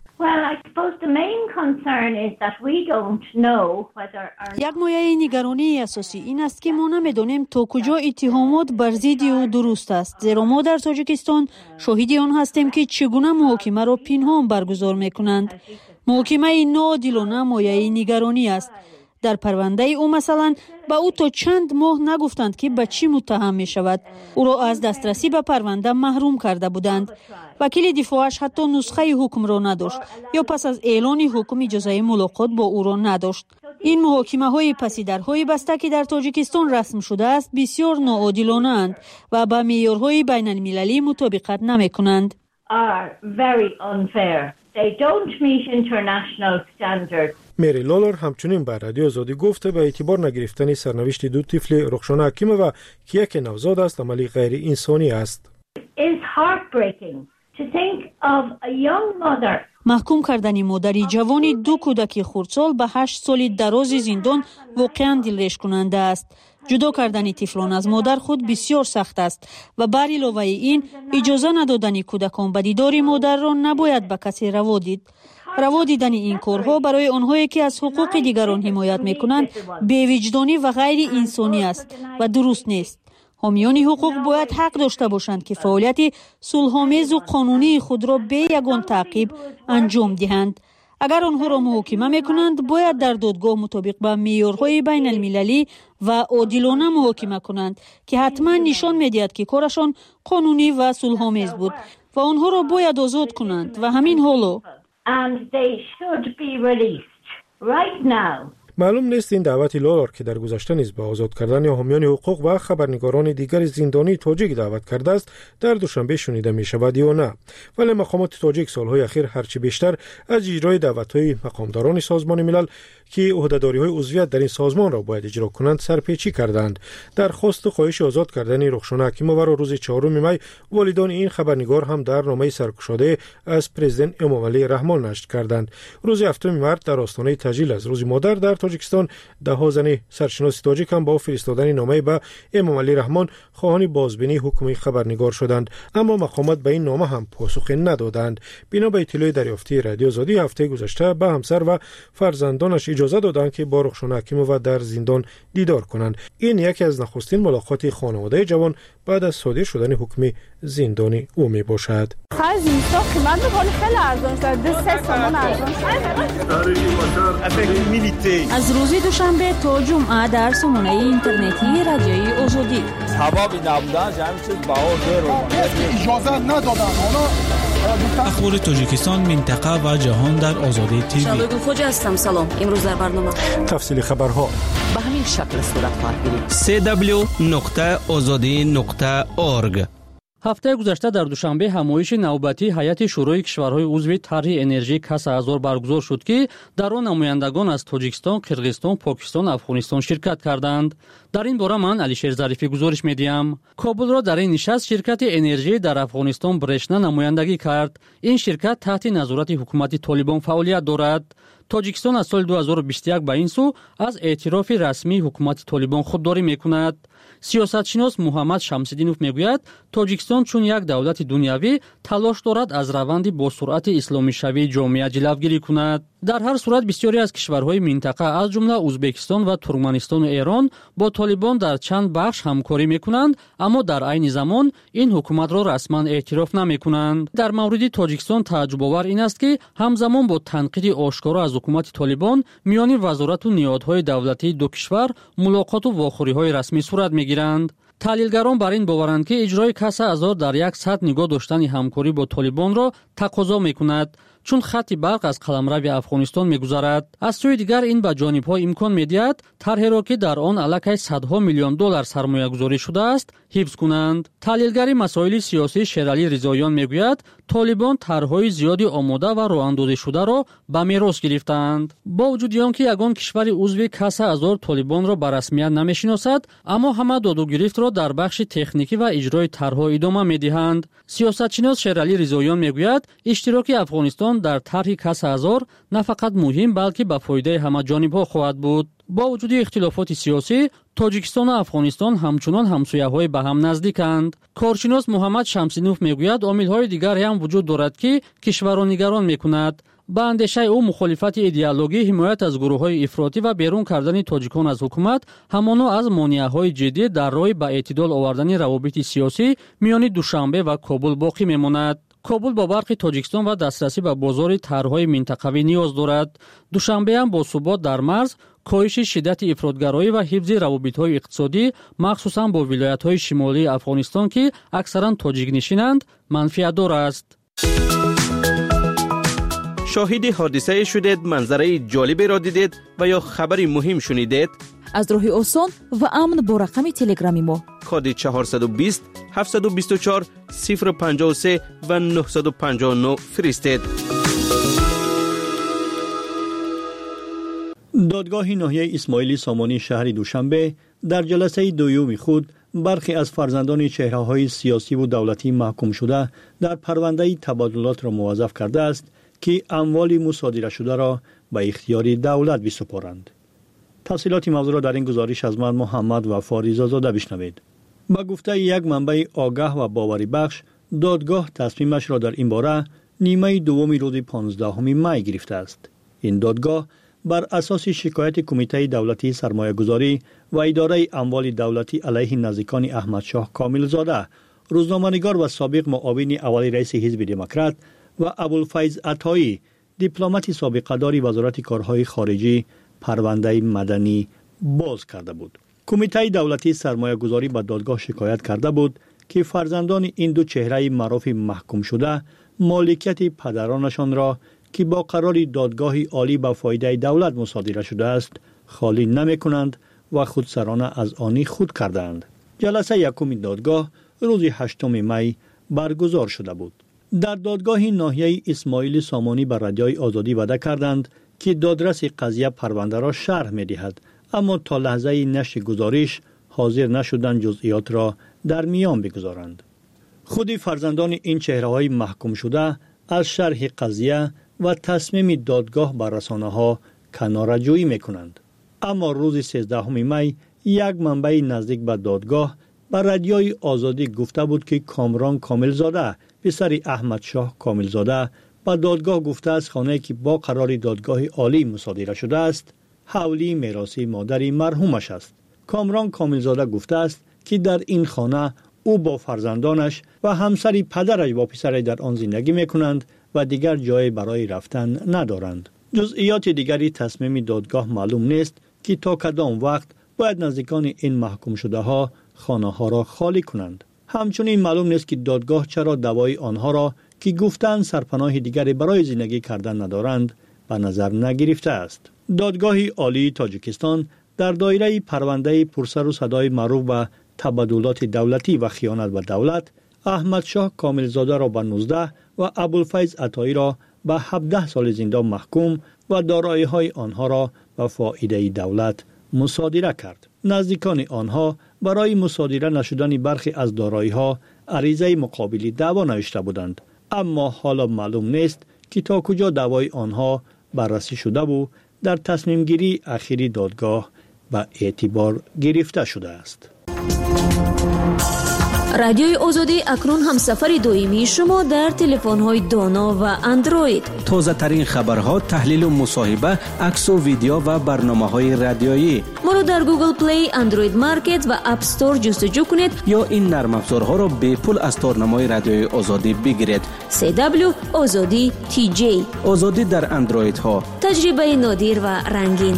یک مایه نگرانی اساسی این است که ما نمی‌دانیم تا کجا اتهامات بر ضد او درست است، زیرا ما در تاجیکستان شاهد آن هستیم که چگونه محاکمه را پنهان برگزار می‌کنند. محاکمه ناعادلانه مایه نگرانی است. در پرونده او مثلا با او تا چند ماه نگفتند که به چی متهم می شود. او را از دسترسی به پرونده محروم کرده بودند. وکیل دفاعش حتی نسخه حکم را نداشت یا پس از اعلان حکم اجازه ملاقات با او را نداشت. این محاکمه های پسی درهای بسته که در تاجیکستان رسم شده است بسیار ناعادلانه اند و با معیارهای بین المللی مطابقت نمی کنند. مری لولور همچنین به رادیو آزادی گفته به اعتبار نگرفتن سرنوشت دو طفل رخشان حکیمه و که یک نوزاد است عملی غیر انسانی است. محکوم کردن مادری جوانی دو کودک خردسال به هشت سال دراز زندان واقعا دلریش کننده است. جدا کردن طفلان از مادر خود بسیار سخت است و بر علاوه این اجازه ندادن کودکان به دیدار مادر را نباید به کسی روا دید. روا دیدن این کارها برای آنهایی که از حقوق دیگران حمایت میکنند بی‌وجدانی و غیر انسانی است و درست نیست. حامیان حقوق باید حق داشته باشند که فعالیت صلح‌آمیز و قانونی خود را به یگان تعقیب انجام دهند. اگر آنها را محاکمه میکنند باید در دادگاه مطابق به معیارهای بین المللی و عادلانه محاکمه کنند که حتما نشان میدهد که کارشان قانونی و صلح‌آمیز بود و آنها را باید آزاد کنند و همین حالا. معلوم نیست این دعوت لولور که در گذشته نیز به آزاد کردن حامیان حقوق و خبرنگاران دیگر زندانی تاجیک دعوت کرده است در دوشنبه شنیده می شود یا نه، ولی مقامات تاجیک سالهای اخیر هرچی بیشتر از اجرای دعوت‌های مقامداران سازمان ملل که عهده‌داری‌های عضویت در این سازمان را باید اجرا کنند سرپیچی کردند. درخواست خواهش آزاد کردن رخشان حکیمه را روز چهارم می والدان این خبرنگار هم در نامه سرگشاده از پرزیدنت امامعلی رحمان نشر کردند. روز هفتم مارس در آستانه تجلیل از روز مادر در تاجیکستان ده زن سرشناس تاجیک هم با فرستادن نامه به امامعلی رحمان خواهان بازبینی حکم خبرنگار شدند، اما مقامات به این نامه هم پاسخ ندادند. بنا به اطلاع دریافتی رادیو آزادی هفته گذشته به همسر و فرزندانش اجازه دادند که با رخشان حکیمه و در زندان دیدار کنند. این یکی از نخستین ملاقات خانواده جوان بعد از صادر شدن حکم زندانی او می باشد. خرج اینستا قیمت می‌کنه خیلی ارزان شده. دو سه سامان ارزان شده. از روز دوشنبه تا جمعه در سامانه اینترنتی رادیوی آزادی. سببی نبودن همین چیز بها زیر اجازه ندادن. اخبار تاجیکستان، منطقه و جهان در آزادی تیوی. شالوگل خوجا هستم. سلام. امروز در برنامه تفصیل خبرها به همین شکل صورت خواهد گرفت. سی دبلیو نقطه آزادی نقطه اورگ. هفته گذشته در دوشنبه همایش نوبتی هیئت شورای کشورهای عضو طرح انرژی کاس هزار برگزار شد که در آن نمایندگان از تاجیکستان، قرقیزستان، پاکستان و افغانستان شرکت کردند. در این باره من علیشیر ظریفی گزارش میدیم. کابل را در این نشست شرکت انرژی در افغانستان برشنا نمایندگی کرد. این شرکت تحت نظارت حکومت طالبان فعالیت دارد. تاجیکستان از سال دو هزار و بیست و یک به این سو از اعتراف رسمی حکومت طالبان خودداری میکند. سیاستشناس محمد شمس‌الدینوف میگوید تاجیکستان چون یک دولت دنیوی تلاش دارد از روند با سرعت اسلامی شوی جامعه جلوگیری کند. در هر صورت بسیاری از کشورهای منطقه از جمله ازبکستان و ترکمنستان و ایران با طالبان در چند بخش همکاری میکنند، اما در عین زمان این حکومت را رسما اعتراف نمیکنند. در مورد تاجیکستان تعجب آور این است که همزمان با تنقید آشکارا از حکومت طالبان میان وزارت و نهادهای دولتی دو کشور ملاقات و واخوری‌های رسمی صورت میگیرند. تحلیلگران بر این باورند که اجرای کسا آزاد در یک سطح نگاه داشتن همکاری با طالبان را تقاضا میکند، چون خط برق از قلمرو افغانستان میگذرد. از سوی دیگر این به جانب‌ها امکان میدهد طرحی را که در آن علاقه صدها میلیون دلار سرمایه گذاری شده است حفظ کنند. تحلیلگر مسائل سیاسی شیرعلی رضاییان میگوید طالبان طرحهای زیادی آماده و راهاندازی شده را به میراث گرفتند. با وجود آنکه یگان کشور عضو کسا آزاد طالبان را به رسمیت نمیشناسد، اما همه داد و گرفت را در بخش تکنیکی و اجرای طرحها ادامه میدهند. سیاستشناس شیرعلی رضاییان میگوید اشتراک افغانستان در طرح کسا آزاد نه فقط مهم بلکه به فایده همه جانب‌ها خواهد بود. با وجود اختلافات سیاسی، تاجیکستان و افغانستان همچنان همسایه‌های به هم نزدیکند. کارشناس محمد شمس‌الدینوف میگوید عامل‌های دیگری هم وجود دارد که کشوران نگران می‌کند. با اندیشه او مخالفت ایدئولوژی، حمایت از گروه‌های افراطی و بیرون کردن تاجیکان از حکومت همانا از مانع‌های جدی در راه به اعتدال آوردن روابط سیاسی میان دوشنبه و کابل باقی می‌ماند. کابل با برق تاجیکستان و دسترسی به بازار طرح‌های منطقوی نیاز دارد. دوشنبه هم با ثبات در مرز، کاهش شدت افراطگرایی و حفظ روابط‌های اقتصادی مخصوصاً با ولایت‌های شمالی افغانستان که اکثراً تاجیک نشینند منفعت دار است. شاهد حادثه شدید، منظره جالبی را دیدید و یا خبری مهم شنیدید؟ از راه آسان و امن با رقم تلگرامی ما کد چهارصد و بیست هفتصد و بیست و چهار صفر پنجاه و سه و نهصد و پنجاه و نه فرستید. دادگاه ناحیه اسماعیلی سامانی شهر دوشنبه در جلسه دوم خود برخی از فرزندان چهره‌های سیاسی و دولتی محکوم شده در پرونده تبادلات را موظف کرده است که اموال مصادره شده را به اختیار دولت بسپارند. تفصیلات موضوع را در این گزارش از من محمد وفا رضازاده بشنوید. با گفته یک منبع آگاه و باوری بخش، دادگاه تصمیمش را در این باره نیمه دوم روز پانزدهم می گرفته است. این دادگاه بر اساس شکایت کمیته دولتی سرمایه گذاری و اداره اموال دولتی علیه نزدیکان احمد شاه کامل زاده، روزنامه‌نگار و سابق معاون اول رئیس حزب دموکرات و ابوالفیض عطایی، دیپلمات سابقه داری وزارت کارهای خارجی، پرونده مدنی باز کرده بود. کمیته دولتی سرمایه گذاری به دادگاه شکایت کرده بود که فرزندان این دو چهره معروف محکوم شده مالکیت پدرانشان را که با قرار دادگاه عالی به فایده دولت مصادره شده است خالی نمی کنند و خودسرانه از آنی خود کردند. جلسه یکم دادگاه روز هشتم می برگزار شده بود. در دادگاه ناحیه اسماعیلی سامانی به رادیوی آزادی وعده کردند که دادرس قضیه پرونده را شرح می دهد، اما تا لحظه نشر گزارش حاضر نشدند جزئیات را در میان بگذارند. خود فرزندان این چهره‌های محکوم شده از شرح قضیه و تصمیم دادگاه بر رسانه‌ها کناره‌جویی می‌کنند. اما روز سیزدهم می یک منبع نزدیک به دادگاه به رادیوی آزادی گفته بود که کامران کاملزاده، پسر احمد شاه کاملزاده، به دادگاه گفته است خانه‌ای که با قرار دادگاه عالی مصادره شده است حولی میراثی مادری مرحومش است. کامران کاملزاده گفته است که در این خانه او با فرزندانش و همسری پدرش با پسرش در آن زندگی می‌کنند و دیگر جای برای رفتن ندارند. جزئیات دیگری تصمیم دادگاه معلوم نیست که تا کدام وقت باید نزدیکان این محکوم شده ها خانه ها را خالی کنند. همچنین معلوم نیست که دادگاه چرا دوای آنها را که گفتند سرپناه دیگری برای زندگی کردن ندارند به نظر نگرفته است. دادگاه عالی تاجیکستان در دایره پرونده پرسر و صدای معروف به تبادلات دولتی و خیانت به دولت احمد شاه کاملزاده را به نوزده و ابوالفیض عطایی را به هفده سال زندان محکوم و دارایی‌های آنها را به فایده دولت مصادره کرد. نزدیکان آنها برای مصادره نشدن برخی از دارایی‌ها عریضه مقابلی دعوا نوشته بودند، اما حالا معلوم نیست که تا کجا دعوای آنها بررسی شده و در تصمیم گیری اخیری دادگاه به اعتبار گرفته شده است. رادیوی آزادی اکنون هم سفر دائمی شما در تلفن‌های دانا و اندروید. تازه ترین خبرها، تحلیل و مصاحبه، عکس و ویدیو و برنامه‌های رادیویی. ما رو در گوگل پلی، اندروید مارکت و اپ استور جستجو کنید یا این نرم افزارها را به پول از تارنمای رادیوی آزادی بگیرید. سی دبلیو آزادی تی جی. آزادی در اندروید ها. تجربه نادر و رنگین.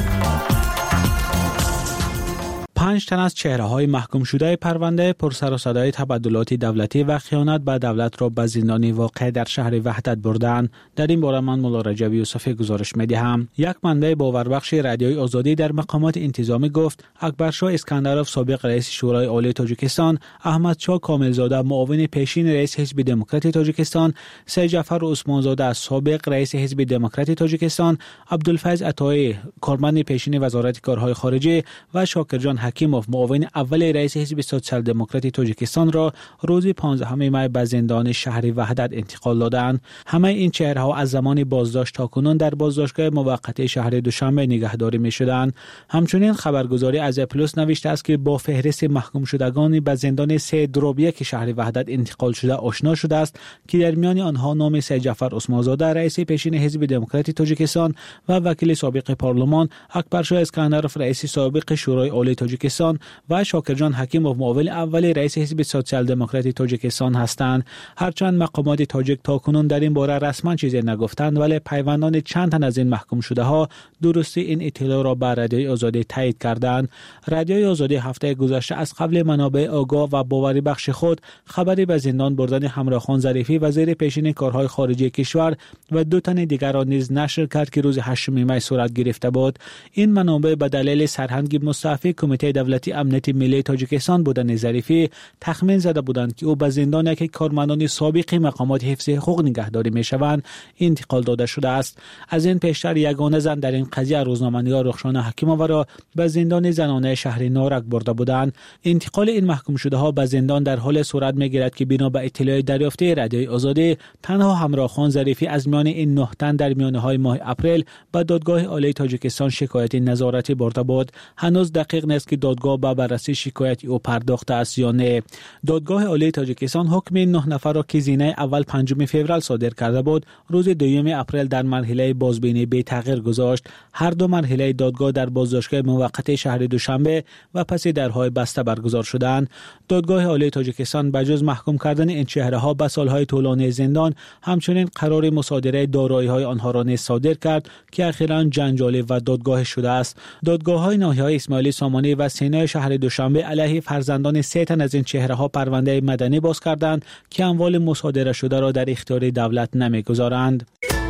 پنج تن از چهره‌های محکوم شده پرونده پرسر و صدای تبادلات دولتی و خیانت به دولت را به زندان واقع در شهر وحدت بردند. در این باره من مولا رجب یوسفی گزارش می‌دهم. یک منبع باوربخش رادیوی آزادی در مقامات انتظامی گفت اکبرشاه اسکندروف سابق رئیس شورای عالی تاجیکستان، احمدشاه کاملزاده معاون پیشین رئیس حزب دموکرات تاجیکستان، سید جعفر عثمانزاده سابق رئیس حزب دموکرات تاجیکستان، عبدالفیض عطایی کارمند پیشین وزارت کارهای خارجه و شاکرجان حکیموف معاون اول رئیس حزب سوسیال دموکرات تاجیکستان را روز پانزدهم می به زندان شهر وحدت انتقال دادند. همه این چهره‌ها از زمان بازداشت تا کنون در بازداشتگاه موقت شهر دوشنبه نگهداری می‌شدند. همچنین خبرگزاری از پلوس نوشته است که با فهرست محکوم شدگان به زندان سه دروبیه که شهر وحدت انتقال شده آشنا شده است که در میان آنها نام سید جعفر عثمانزاده رئیس پیشین حزب دموکرات تاجیکستان و وکیل سابق پارلمان، اکبرشاه اسکندروف رئیس سابق شورای عالی تاجیکستان و شاکرجان حکیموف معاون اول رئیس حزب سوسیال دموکرات تاجیکستان هستند. هرچند مقامات تاجیک تاکنون در این باره رسما چیزی نگفتند، ولی پیوندان چند تن از این محکوم شده ها درستی این اطلاع را به رادیوی آزادی تایید کردند. رادیوی آزادی هفته گذشته از قبل منابع آگاه و باوری بخش خود خبری به زندان بردن همراهخان ظریفی وزیر پیشین کارهای خارجه کشور و دو تن دیگر را نیز نشر کرد که روز هشتم می صورت گرفته بود. این منابع به دلیل سرهنگ مستعفی کمیته دولتی امنیت ملی تاجیکستان بودن ظریفی تخمین زده بودند که او به زندان که کارمندان سابق مقامات حفظ حقوق نگهداری میشوند انتقال داده شده است. از این پیشتر یگانه زن در این قضیه روزنامه‌نگار رخشان حکیموف را به زندان زنانه شهر نارک برده بودند. انتقال این محکوم شده ها به زندان در حال صورت میگیرد که بنا به اطلاع دریافته رادیوی آزادی تنها همراهخان ظریفی از میان این نه تن در میانه‌های ماه اپریل به دادگاه عالی تاجیکستان شکایت نظارتی برده بود. هنوز دقیق نیست که دادگاه به بررسی شکایت او پرداخته است یا نه. دادگاه عالی تاجیکستان حکم نه نفر را که زینه اول پنجم فوریه صادر کرده بود روز دوم اپریل در مرحله بازبینی به تغییر گذاشت. هر دو مرحله دادگاه در بازداشتگاه موقت شهر دوشنبه و پس درهای بسته برگزار شدند. دادگاه عالی تاجیکستان بجز محکوم کردن این چهره‌ها به سالهای طولانی زندان، همچنین قرار مصادره دارایی‌های آنها را نیز صادر کرد که اخیراً جنجالی و دادگاه شده است. دادگاه‌های ناحیه‌های اسماعیلی سامانی و سینای شهر دوشنبه علیه فرزندان سه تن از این چهره‌ها پرونده مدنی باز کردند که اموال مصادره شده را در اختیار دولت نمی‌گذارند.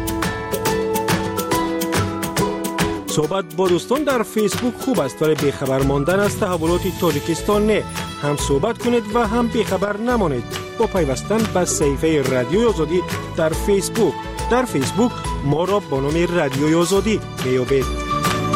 صحبت با دوستان در فیسبوک خوب است، ولی بیخبر ماندن از تحولات تاجیکستان نه. هم صحبت کنید و هم بیخبر نمانید با پیوستن به صفحه رادیوی آزادی در فیسبوک. در فیسبوک ما را با نام رادیوی آزادی میابید.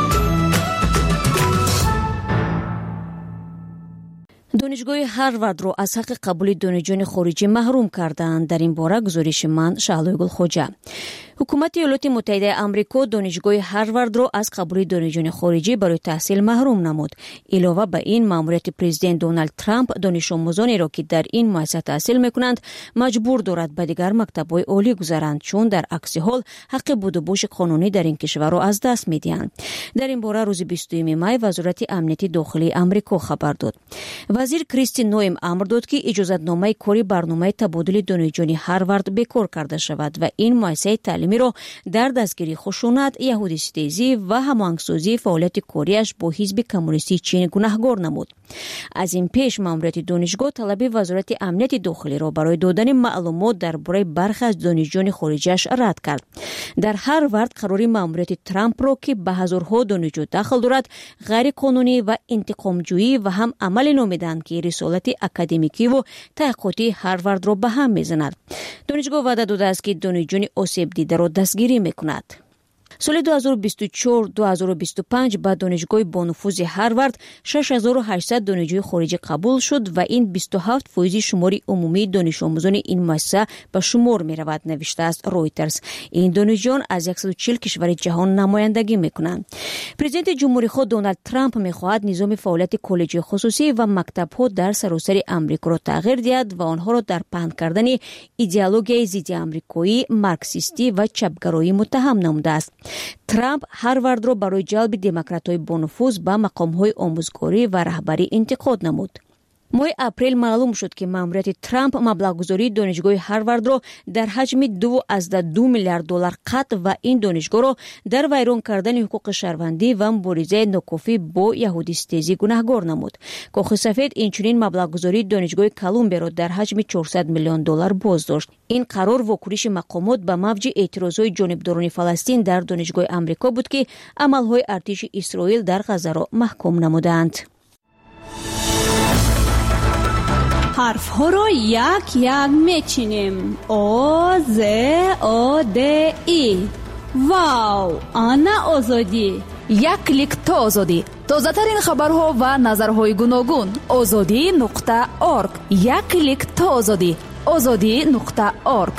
دانشگاه هاروارد را از حق قبول دانشجویان خارجی محروم کردند. در این باره گزارش من شعلوی گل خوجه. حکومت ایالات متحده آمریکا دانشگاه هاروارد را از قبول دانشجویان خارجی برای تحصیل محروم نمود. علاوه بر این ماموریت پرزیدنت دونالد ترامپ دانش آموزانی را که در این مؤسسه تحصیل میکنند مجبور دارد به دیگر مکتب‌های عالی گذارند، چون در عکس حال حق بود و بوش قانونی در این کشور را از دست میدهند. در این باره روز بیستم می وزارت امنیت داخلی آمریکا خبر داد. وزیر کریستی نویم امر داد که اجازه‌نامه کاری برنامه تبادل دانشجویان هاروارد بکار کرده شود و این مؤسسه تعلیمی را در دستگیری خشونت، یهودی ستیزی و هماهنگسازی فعالیت کاریش با حزب کمونیستی چین گناهکار نمود. از این پیش ماموریت دانشگاه طلب وزارت امنیت داخلی را برای دادن معلومات درباره برخی از دانشجویان خارجیش رد کرد. در هاروارد قرار ماموریت ترامپ را که به هزارها دانشجو داخل دارد غیر قانونی و انتقامجویی و هم عمل نامیدند که رسالت اکادمیکی و تحقیقاتی هاروارد را به هم میزند. دانشگاه وعده داده است که دانشجویان آسیب دیده را دستگیری میکند. соли дуҳазору бисту чор - дуҳазору бисту панҷ ба донишгоҳи бонуфузи Ҳарвард шаш ҳазору ҳаштсад донишҷӯи хориҷӣ қабул шуд ва ин бисту ҳафт фоизи шумори умумии донишомӯзони ин муассиса ба шумор меравад, навиштааст Reuters. Ин донишҷӯён аз яксаду чил кишвари ҷаҳон намояндагӣ мекунанд. Президенти ҷумҳурихоҳ Дональд Трамп мехоҳад низоми фаъолияти коллеҷҳои хусусӣ ва мактабҳо дар саросари Амрикоро тағйир диҳад ва онҳоро дар паҳн кардани идеологияи зидди амрикоӣ, марксистӣ ва чапгароӣ муттаҳам намудааст. Трамп Ҳарвардро барои ҷалби демократҳои бонуфуз ба мақомҳои омӯзгорӣ ва раҳбарӣ интиқод намуд. моҳи апрел маълум шуд ки маъмурияти Трамп маблағгузории донишгоҳи Ҳарвардро дар ҳаҷми ду азда ду миллиард доллар қатъ ва ин донишгоҳро дар вайрон кардани ҳуқуқи шаҳрвандӣ ва муборизаи нокофӣ бо яҳудиситезӣ гунаҳгор намуд. Кохи сафед инчунин маблағгузории донишгоҳи Колумбияро дар ҳаҷми чорсад миллион доллар боздошт. ин қарор вокуниши мақомот ба мавҷи эътирозҳои ҷонибдорони Фаластин дар донишгоҳи Амрико буд ки амалҳои артиши Исроил дар Ғазаро маҳкум намуданд. ҳарфҳоро як як мечинем. О, З, О, Д, И. Вау, ана озодӣ. Як клик то озодӣ. Тозатарин хабарҳо ва назарҳои гуногун. озодӣ нуқта орг. Як клик то озодӣ. озодӣ нуқта орг.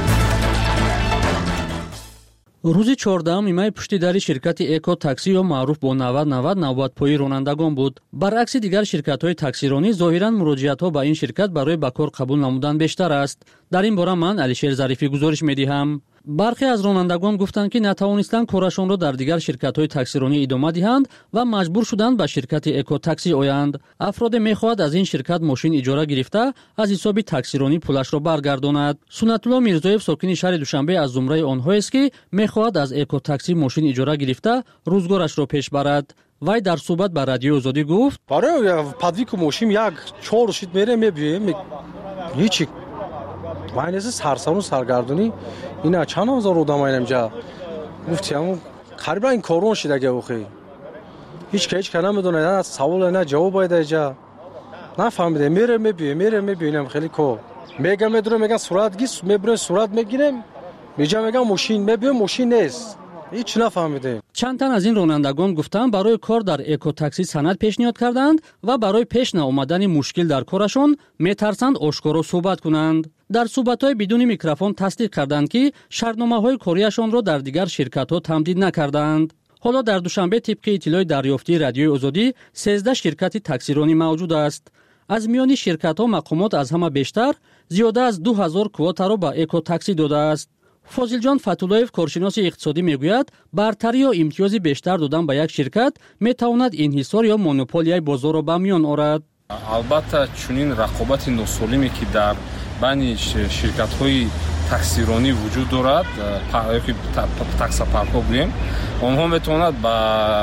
рӯзи чордаҳум имаи пуштидари ширкати Эко такси ё маъруф бо навад навад навбатпои ронандагон буд. Баръакси дигар ширкатҳои таксиронӣ зоҳиран муроҷиатҳо ба ин ширкат барои ба кор қабул намудан бештар аст. дар ин бора ман Алишер Зарифӣ гузориш медиҳам. бархе аз ронандагон гуфтанд ки натавонистанд корашонро дар дигар ширкатҳои таксиронӣ идома диҳанд ва маҷбур шуданд ба ширкати Эко такси оянд. афроде мехоҳад аз ин ширкат мошин иҷора гирифта аз ҳисоби таксиронӣ пулашро баргардонад. Сунатулло Мирзоев сокини шаҳри Душанбе аз зумраи онҳоест ки мехоҳад аз Эко такси мошин иҷора гирифта рӯзгорашро пеш барад. вай дар суҳбат ба радиои Озодӣ гуфт: барои падвику мошин як чор шит мерем мебием ҳичи майнеси сарсану саргардонӣ ина чанд ҳазор одам айнамҷа гуфтиам қарибан ин корон шидаги охи ҳеч ка ҳеч ка намедонад на савол на ҷавоб айдаҷа нафаҳмидем мерем мебием мерем мебинам хеле ко мегам медурем меган сурат гис мебурем сурат мегирем меҷа меган мошин мебием мошин нест ҳеч нафаҳмидем. чанд тан аз ин ронандагон гуфтанд барои кор дар Эко такси санад пешниҳод карданд ва барои пеш наомадани мушкил дар корашон метарсанд ошкоро суҳбат кунанд. дар суҳбатҳои бидуни микрофон тасдиқ карданд ки шартномаҳои корияшонро дар дигар ширкатҳо тамдид накарданд. ҳоло дар Душанбе тибқи иттилои дарёфтии радиои Озодӣ сездаҳ ширкати таксиронӣ мавҷуд аст. аз миёни ширкатҳо мақомот аз ҳама бештар зиёда аз ду ҳазор квотаро ба Эко такси додааст. Фозилҷон Фатуллоев коршиноси иқтисодӣ мегӯяд бартарӣ ё имтиёзи бештар додан ба як ширкат метавонад инҳисор ё монополияи бозорро ба миён орад. албатта чунин рақобати носолиме ки дар байни ширкатҳои таксиронӣ вуҷуд дорад ёки таксопаркҳо гӯем онҳо метавонад ба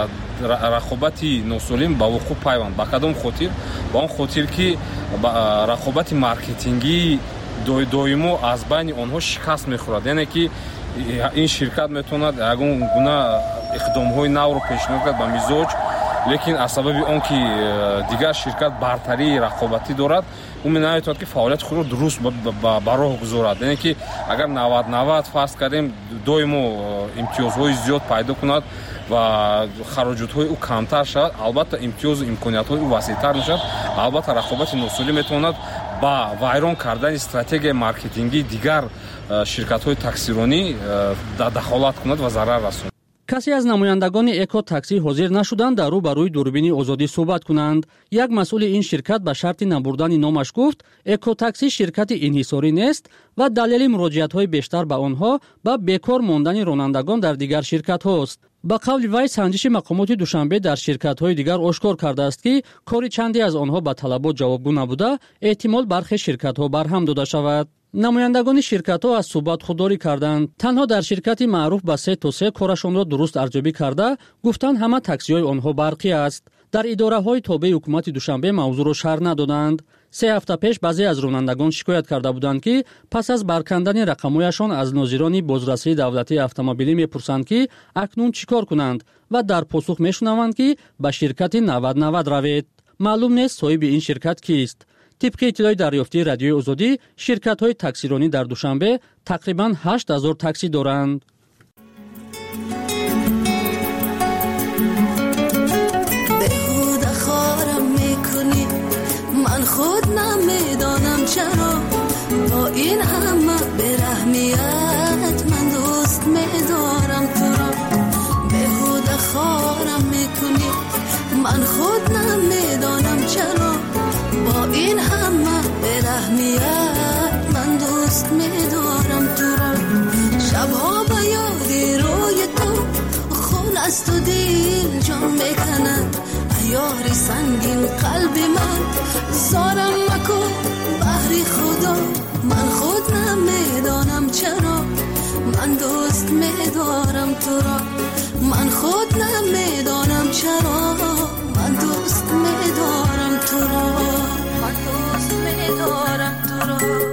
рақобати носолим ба вуқӯъ пайванд. ба кадом хотир? ба он хотир ки рақобати маркетингии доимо аз байни онҳо шикаст мехӯрад. яъне ки ин ширкат метавонад ягон гуна иқдомҳои навро пешниҳод кард ба мизоҷ, лекин аз сабаби он ки дигар ширкат бартарии рақобатӣ дорад ӯ наметавонад ки фаъолияти худро дуруст ба роҳ гузорад. яъне ки агар навад навад фарз кардем доимо имтиёзҳои зиёд пайдо кунад ва хароҷотҳои ӯ камтар шавад, албатта имтиёзу имкониятҳои ӯ васеътар мешавад. албатта рақобати носолим метавонад ба вайрон кардани стратегияи маркетингии дигар ширкатҳои таксиронӣ дахолат кунад ва зарар расонад. касе аз намояндагони Эко такси ҳозир нашуданд дар рӯ ба рӯи дурбини Озодӣ суҳбат кунанд. як масъули ин ширкат ба шарти набурдани номаш гуфт Эко такси ширкати инҳисорӣ нест ва далели муроҷиатҳои бештар ба онҳо ба бекор мондани ронандагон дар дигар ширкатҳост. ба қавли вай санҷиши мақомоти Душанбе дар ширкатҳои дигар ошкор кардааст ки кори чанде аз онҳо ба талабот ҷавобгӯ набуда эҳтимол бархе ширкатҳо барҳам дода шавад. намояндагони ширкатҳо аз суҳбат худдорӣ карданд. танҳо дар ширкати маъруф ба се то се корашонро дуруст арзёбӣ карда гуфтанд ҳама таксиҳои онҳо барқӣ аст. дар идораҳои тобеи ҳукумати Душанбе мавзӯъро шарҳ надоданд. се ҳафта пеш баъзе аз ронандагон шикоят карда буданд ки пас аз баркандани рақамҳояшон аз нозирони бозрасии давлатии автомобилӣ мепурсанд ки акнун чӣ кор кунанд ва дар посух мешунаванд ки ба ширкати навад навад равед. маълум нест соҳиби ин ширкат кист. тибқи иттилои дарёфтии радиои Озодӣ ширкатҳои таксиронӣ дар Душанбе тақрибан ҳашт ҳазор такси доранд. نمیدانم چرا با این همه برحمیت من دوست میدارم تو را، بهوده خارم میکنی من خود نمیدانم چرا با این همه برحمیت من دوست میدارم تو را. شبها به یادی روی تو خون است و دل جان میکند، یاری سنگین قلب من زارم مکن بحری خدا، من خود نمیدانم چرا من دوست میدارم تو را، من خود نمیدانم چرا من دوست میدارم تو را، من دوست میدارم تو را.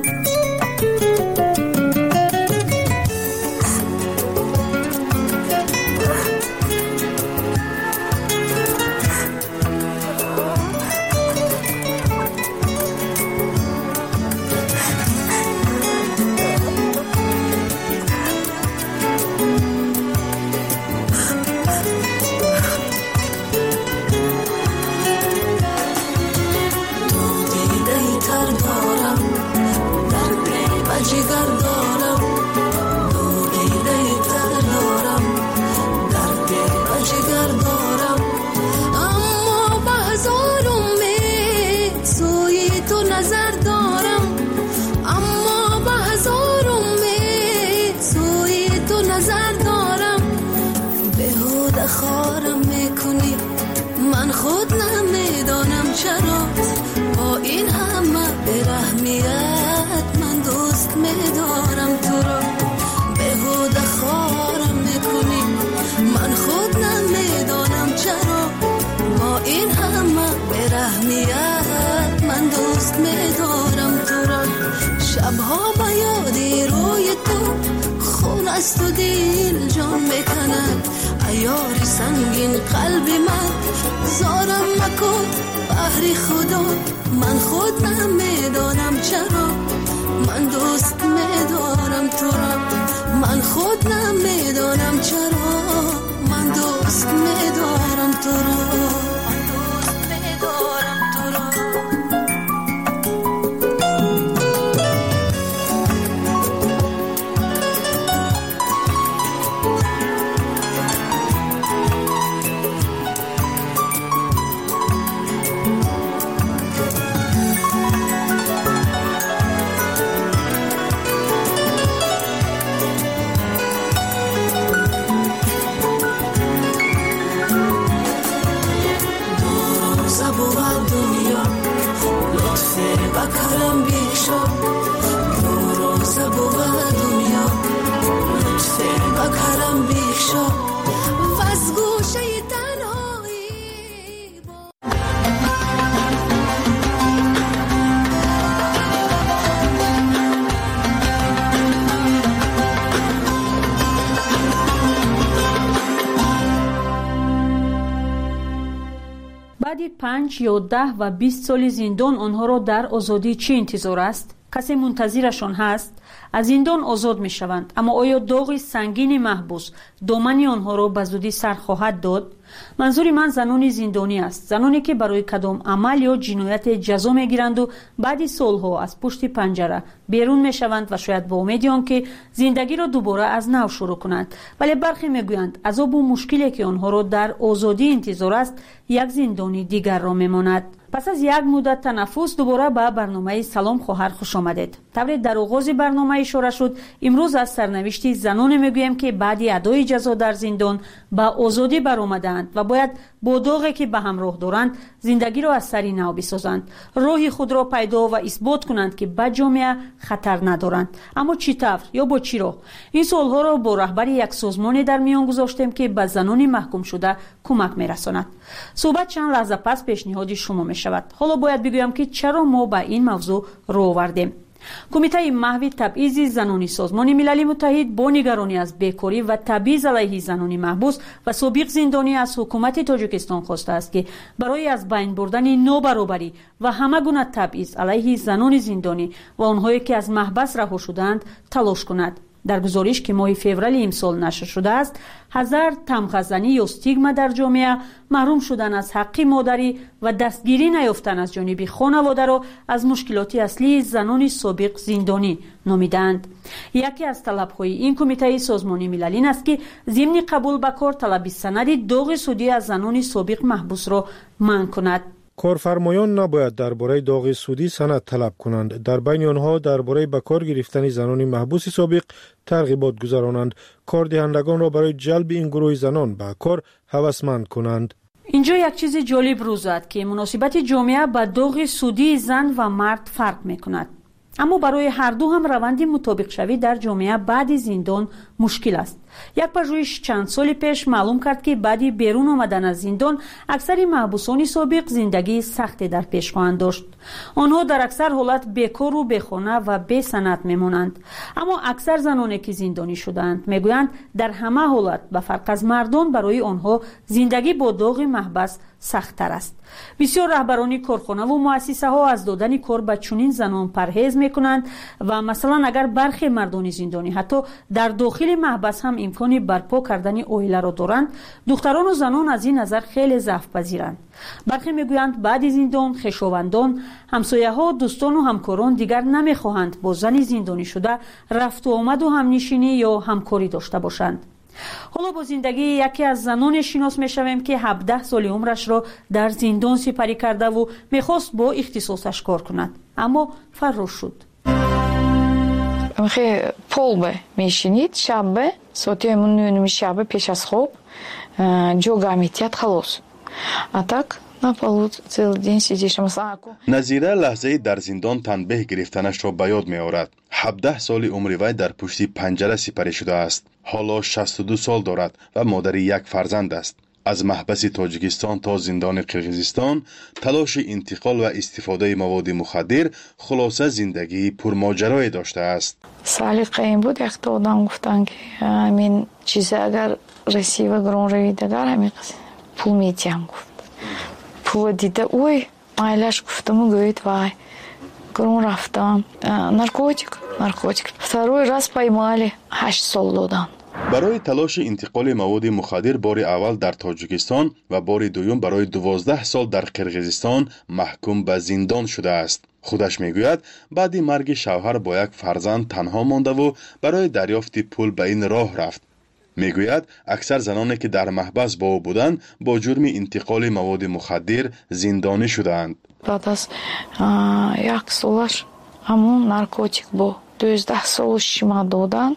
من خود نمیدانم چرا با این همه برحمیت من دوست میدارم تو را، بهوده خارم میکنی من خود نمیدانم چرا با این همه برحمیت من دوست میدارم تو را. شبها به یادی روی تو خون است و دل جان میکند، یاری سنگین قلب من زارم مکن بحری خدا، من خود نمیدانم چرا من دوست میدارم تو را، من خود نمیدانم چرا من دوست میدارم تو را، من دوست میدارم تو را. پنج یا ده و بیست سال زندان آنها را در آزادی چی انتظار است؟ کسی منتظرشان هست؟ از زندان آزاد می شوند، اما آیا داغ سنگین محبوس دامن آنها را به زودی سر خواهد داد؟ منظور من زنان زندانی است، زنانی که برای کدام عمل یا جنایت جزا می گیرند و بعد سالها از پشت پنجره بیرون می شوند و شاید با امید آنکه زندگی را دوباره از نو شروع کنند، ولی برخی می گویند عذاب و مشکلی که آنها را در آزادی انتظار است یک زندانی دیگر را می ماند. پس از یک مدت تنفس دوباره به برنامه سلام خواهر خوش آمدید. طوری در آغاز برنامه اشاره شد، امروز از سرنوشت زنان میگویم که بعد ادای جزا در زندان به آزادی برآمدند و باید با داغی که به همراه دارند زندگی را از سر نو بسازند، راه خود را پیدا و اثبات کنند که به جامعه خطر ندارند. اما چطور یا با چی راه؟ این سوالها را با رهبر یک سازمان در میان گذاشتیم که به زنان محکوم شده کمک میرساند. صحبت چند لحظه پس پیشنهاد شما می شود. حالا باید بگویم که چرا ما به این موضوع رو آوردیم. کمیته محو تبعیض زنانی سازمان ملل متحد با نگرانی از بیکاری و تبعیض علیه زنان محبوس و سابق زندانی از حکومت تاجیکستان خواسته است که برای از بین بردن نابرابری و همه گونه تبعیض علیه زنان زندانی و آنهایی که از محبس رها شدند تلاش کند. در گزارش که ماه فوریه امسال نشر شده است، هزار تمغزنی یا استیگما در جامعه، محروم شدن از حق مادری و دستگیری نیافتن از جانب خانواده را از مشکلات اصلی زنان سابق زندانی نامیدند. یکی از طلب‌های این کمیته سازمان ملل این است که ضمن قبول به کار طلب سند داغ سودی از زنان سابق محبوس را منع کند. کارفرمایان نباید درباره داغ سودی سند طلب کنند. در بین آنها درباره به کار گرفتن زنان محبوس سابق ترغیبات گذرانند. کاردهندگان را برای جلب این گروه زنان به کار هوسمند کنند. اینجا یک چیز جالب روز داد که مناسبت جامعه با داغ سودی زن و مرد فرق میکند. اما برای هر دو هم روند مطابق شوی در جامعه بعد زندان مشکل است. یک پژوهش چند سال پیش معلوم کرد که بعد بیرون آمدن از زندان اکثر محبوسان سابق زندگی سختی در پیش خواهند داشت. آنها در اکثر حالت بیکار و بیخانه و بی سند میمانند. اما اکثر زنانی که زندانی شدند میگویند در همه حالت به فرق از مردان برای آنها زندگی با داغ محبس سخت تر است. بسیار رهبران کارخانه و مؤسسه ها از دادن کار به چنین زنان پرهیز میکنند و مثلا اگر برخی مردان زندانی حتی در داخل محبس هم امکانی برپا کردن عائله را دارند، دختران و زنان از این نظر خیلی ضعف پذیرند. برخی میگویند بعد زندان خویشاوندان، همسایه ها، دوستان و همکاران دیگر نمیخواهند با زن زندانی شده رفت و آمد و همنشینی یا همکاری داشته باشند. حالا با زندگی یکی از زنان شناس میشویم که هفده سال عمرش را در زندان سپری کرده و میخواست با اختصاصش کار کند، اما فرار شد. خیلی полбе میشینید شب ساعتی نو شب پیش از خواب جوگا میتیاد خلاص. اتاق نپالود цел день сидишь مثلا. نظیره لحظه در زندان تنبیه گرفتنش را به یاد می آورد. هفده سال عمر وی در پشت پنجره سپری شده است. حالا شصت و دو سال دارد و مادر یک فرزند است. از محبس تاجیکستان تا زندان قرقیزستان تلاش انتقال و استفاده مواد مخدر خلاصه زندگی پرماجرایی داشته است. سلیقه این بود یک تا آدم گفتن که همین چیزه اگر رسی و گرون روی دگر همین پول میتیم گفت. پول دیده اوی مایلش گفتم و گوید وای گرون رفتم نارکوتیک نارکوتیک второй раз поймали هشت سال دادن. برای تلاش انتقال مواد مخدر بار اول در تاجیکستان و بار دوم برای دوازده سال در قرقیزستان محکوم به زندان شده است. خودش میگوید بعد مرگ شوهر با یک فرزند تنها مانده و برای دریافت پول به این راه رفت. میگوید اکثر زنانی که در محبس با او بودند با جرم انتقال مواد مخدر زندانی شدند. بعد از یک سالش همون نارکوتیک با دوازده سالش شما دادن.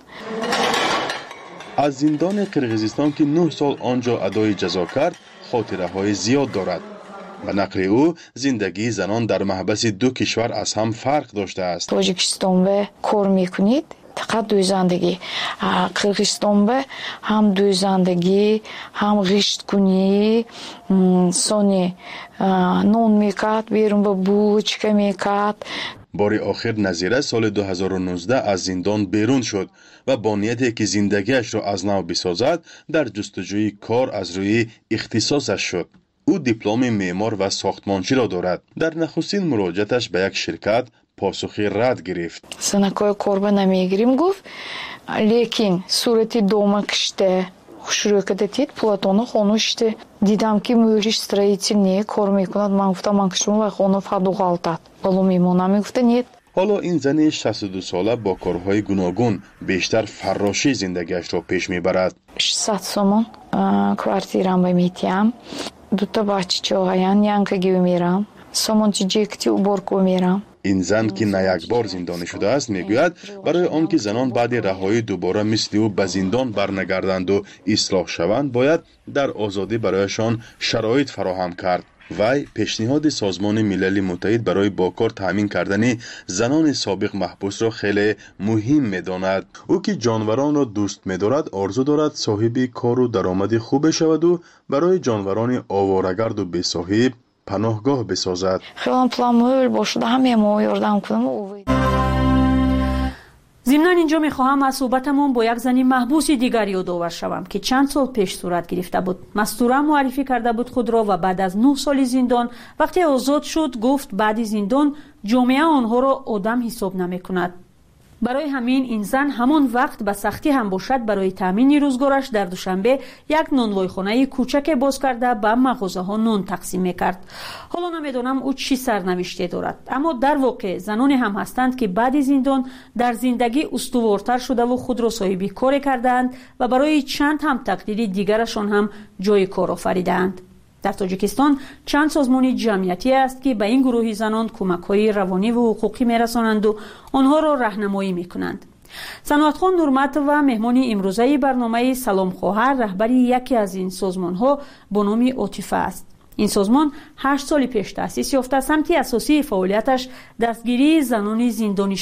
از زندان قرقیزستان که نه سال آنجا ادای جزا کرد خاطره های زیاد دارد. به نقل او زندگی زنان در محبس دو کشور از هم فرق داشته است. تاجیکستان به کار میکنید فقط دویزندگی، قرقیزستان به هم دویزندگی هم غشت کنی سونی نون میکرد بیرون به بوچکه میکرد. بار آخر نظیره سال دو هزار و نوزده از زندان بیرون شد و با نیتی که زندگیش را از نو بسازد در جستجوی کار از روی اختصاصش شد. او دیپلم معمار و ساختمانچی را دارد. در نخستین مراجعتش به یک شرکت پاسخی رد گرفت. سنکای کار نمیگیریم گفت لیکن صورتی دوما کشته شروع کرده دید پلاتونو خونوشته دیدم که موریش строительный کار میکند. من گفتم من کشم و خونو فقط غلطات بالو میمونم. گفته نیت. حالا این زن شصت و دو ساله با کارهای گوناگون بیشتر فراشی زندگیش را پیش میبرد. ششصد سومون کوارتیرام میتیم. دو تا بچه‌هایم янкаги میرم. سومونچی جکتی уборку میرم. این زن که نه یک بار زندانی شده است میگوید برای آنکه زنان بعد رهایی دوباره مثل او به زندان برنگردند و اصلاح شوند باید در آزادی برایشان شرایط فراهم کرد. وی پیشنهاد سازمان ملل متحد برای با کار تامین کردن زنان سابق محبوس را خیلی مهم می‌داند. او که جانوران را دوست می‌دارد آرزو دارد صاحب کار و درآمد خوب شود و برای جانوران آواره‌گرد و بی‌صاحب پناهگاه بسازد. خیلی پلان‌مویل باشد همه ما یاردم کنم اوی. ضمناً اینجا میخواهم از صحبتمون با یک زنی محبوس دیگر یادآور شوم که چند سال پیش صورت گرفته بود. مستوره معرفی کرده بود خود را و بعد از نه سال زندان وقتی آزاد شد گفت بعد زندان جامعه آنها را آدم حساب نمی کند. برای همین این زن همان وقت به سختی هم باشد برای تامین روزگارش در دوشنبه یک نانوایخانه کوچک باز کرده به مغازه ها نان تقسیم میکرد. حالا نمیدونم او چی سرنوشته دارد، اما در واقع زنانی هم هستند که بعد زندان در زندگی استوارتر شده و خود را صاحب کار کردند و برای چند هم تقدیر دیگرشان هم جای کار آفریدند. در تاجیکستان چند سازمان جمعیتی است که به این گروه زنان کمک‌های روانی و حقوقی می‌رسانند و آنها را راهنمایی می‌کنند. صنعتخان نورمت و مهمان امروزه برنامه سلام خواهر رهبری یکی از این سازمان‌ها با نام عاطفه است. این سازمان هشت سال پیش تأسیس یافته، سمت اساسی فعالیتش دستگیری زنان زندانی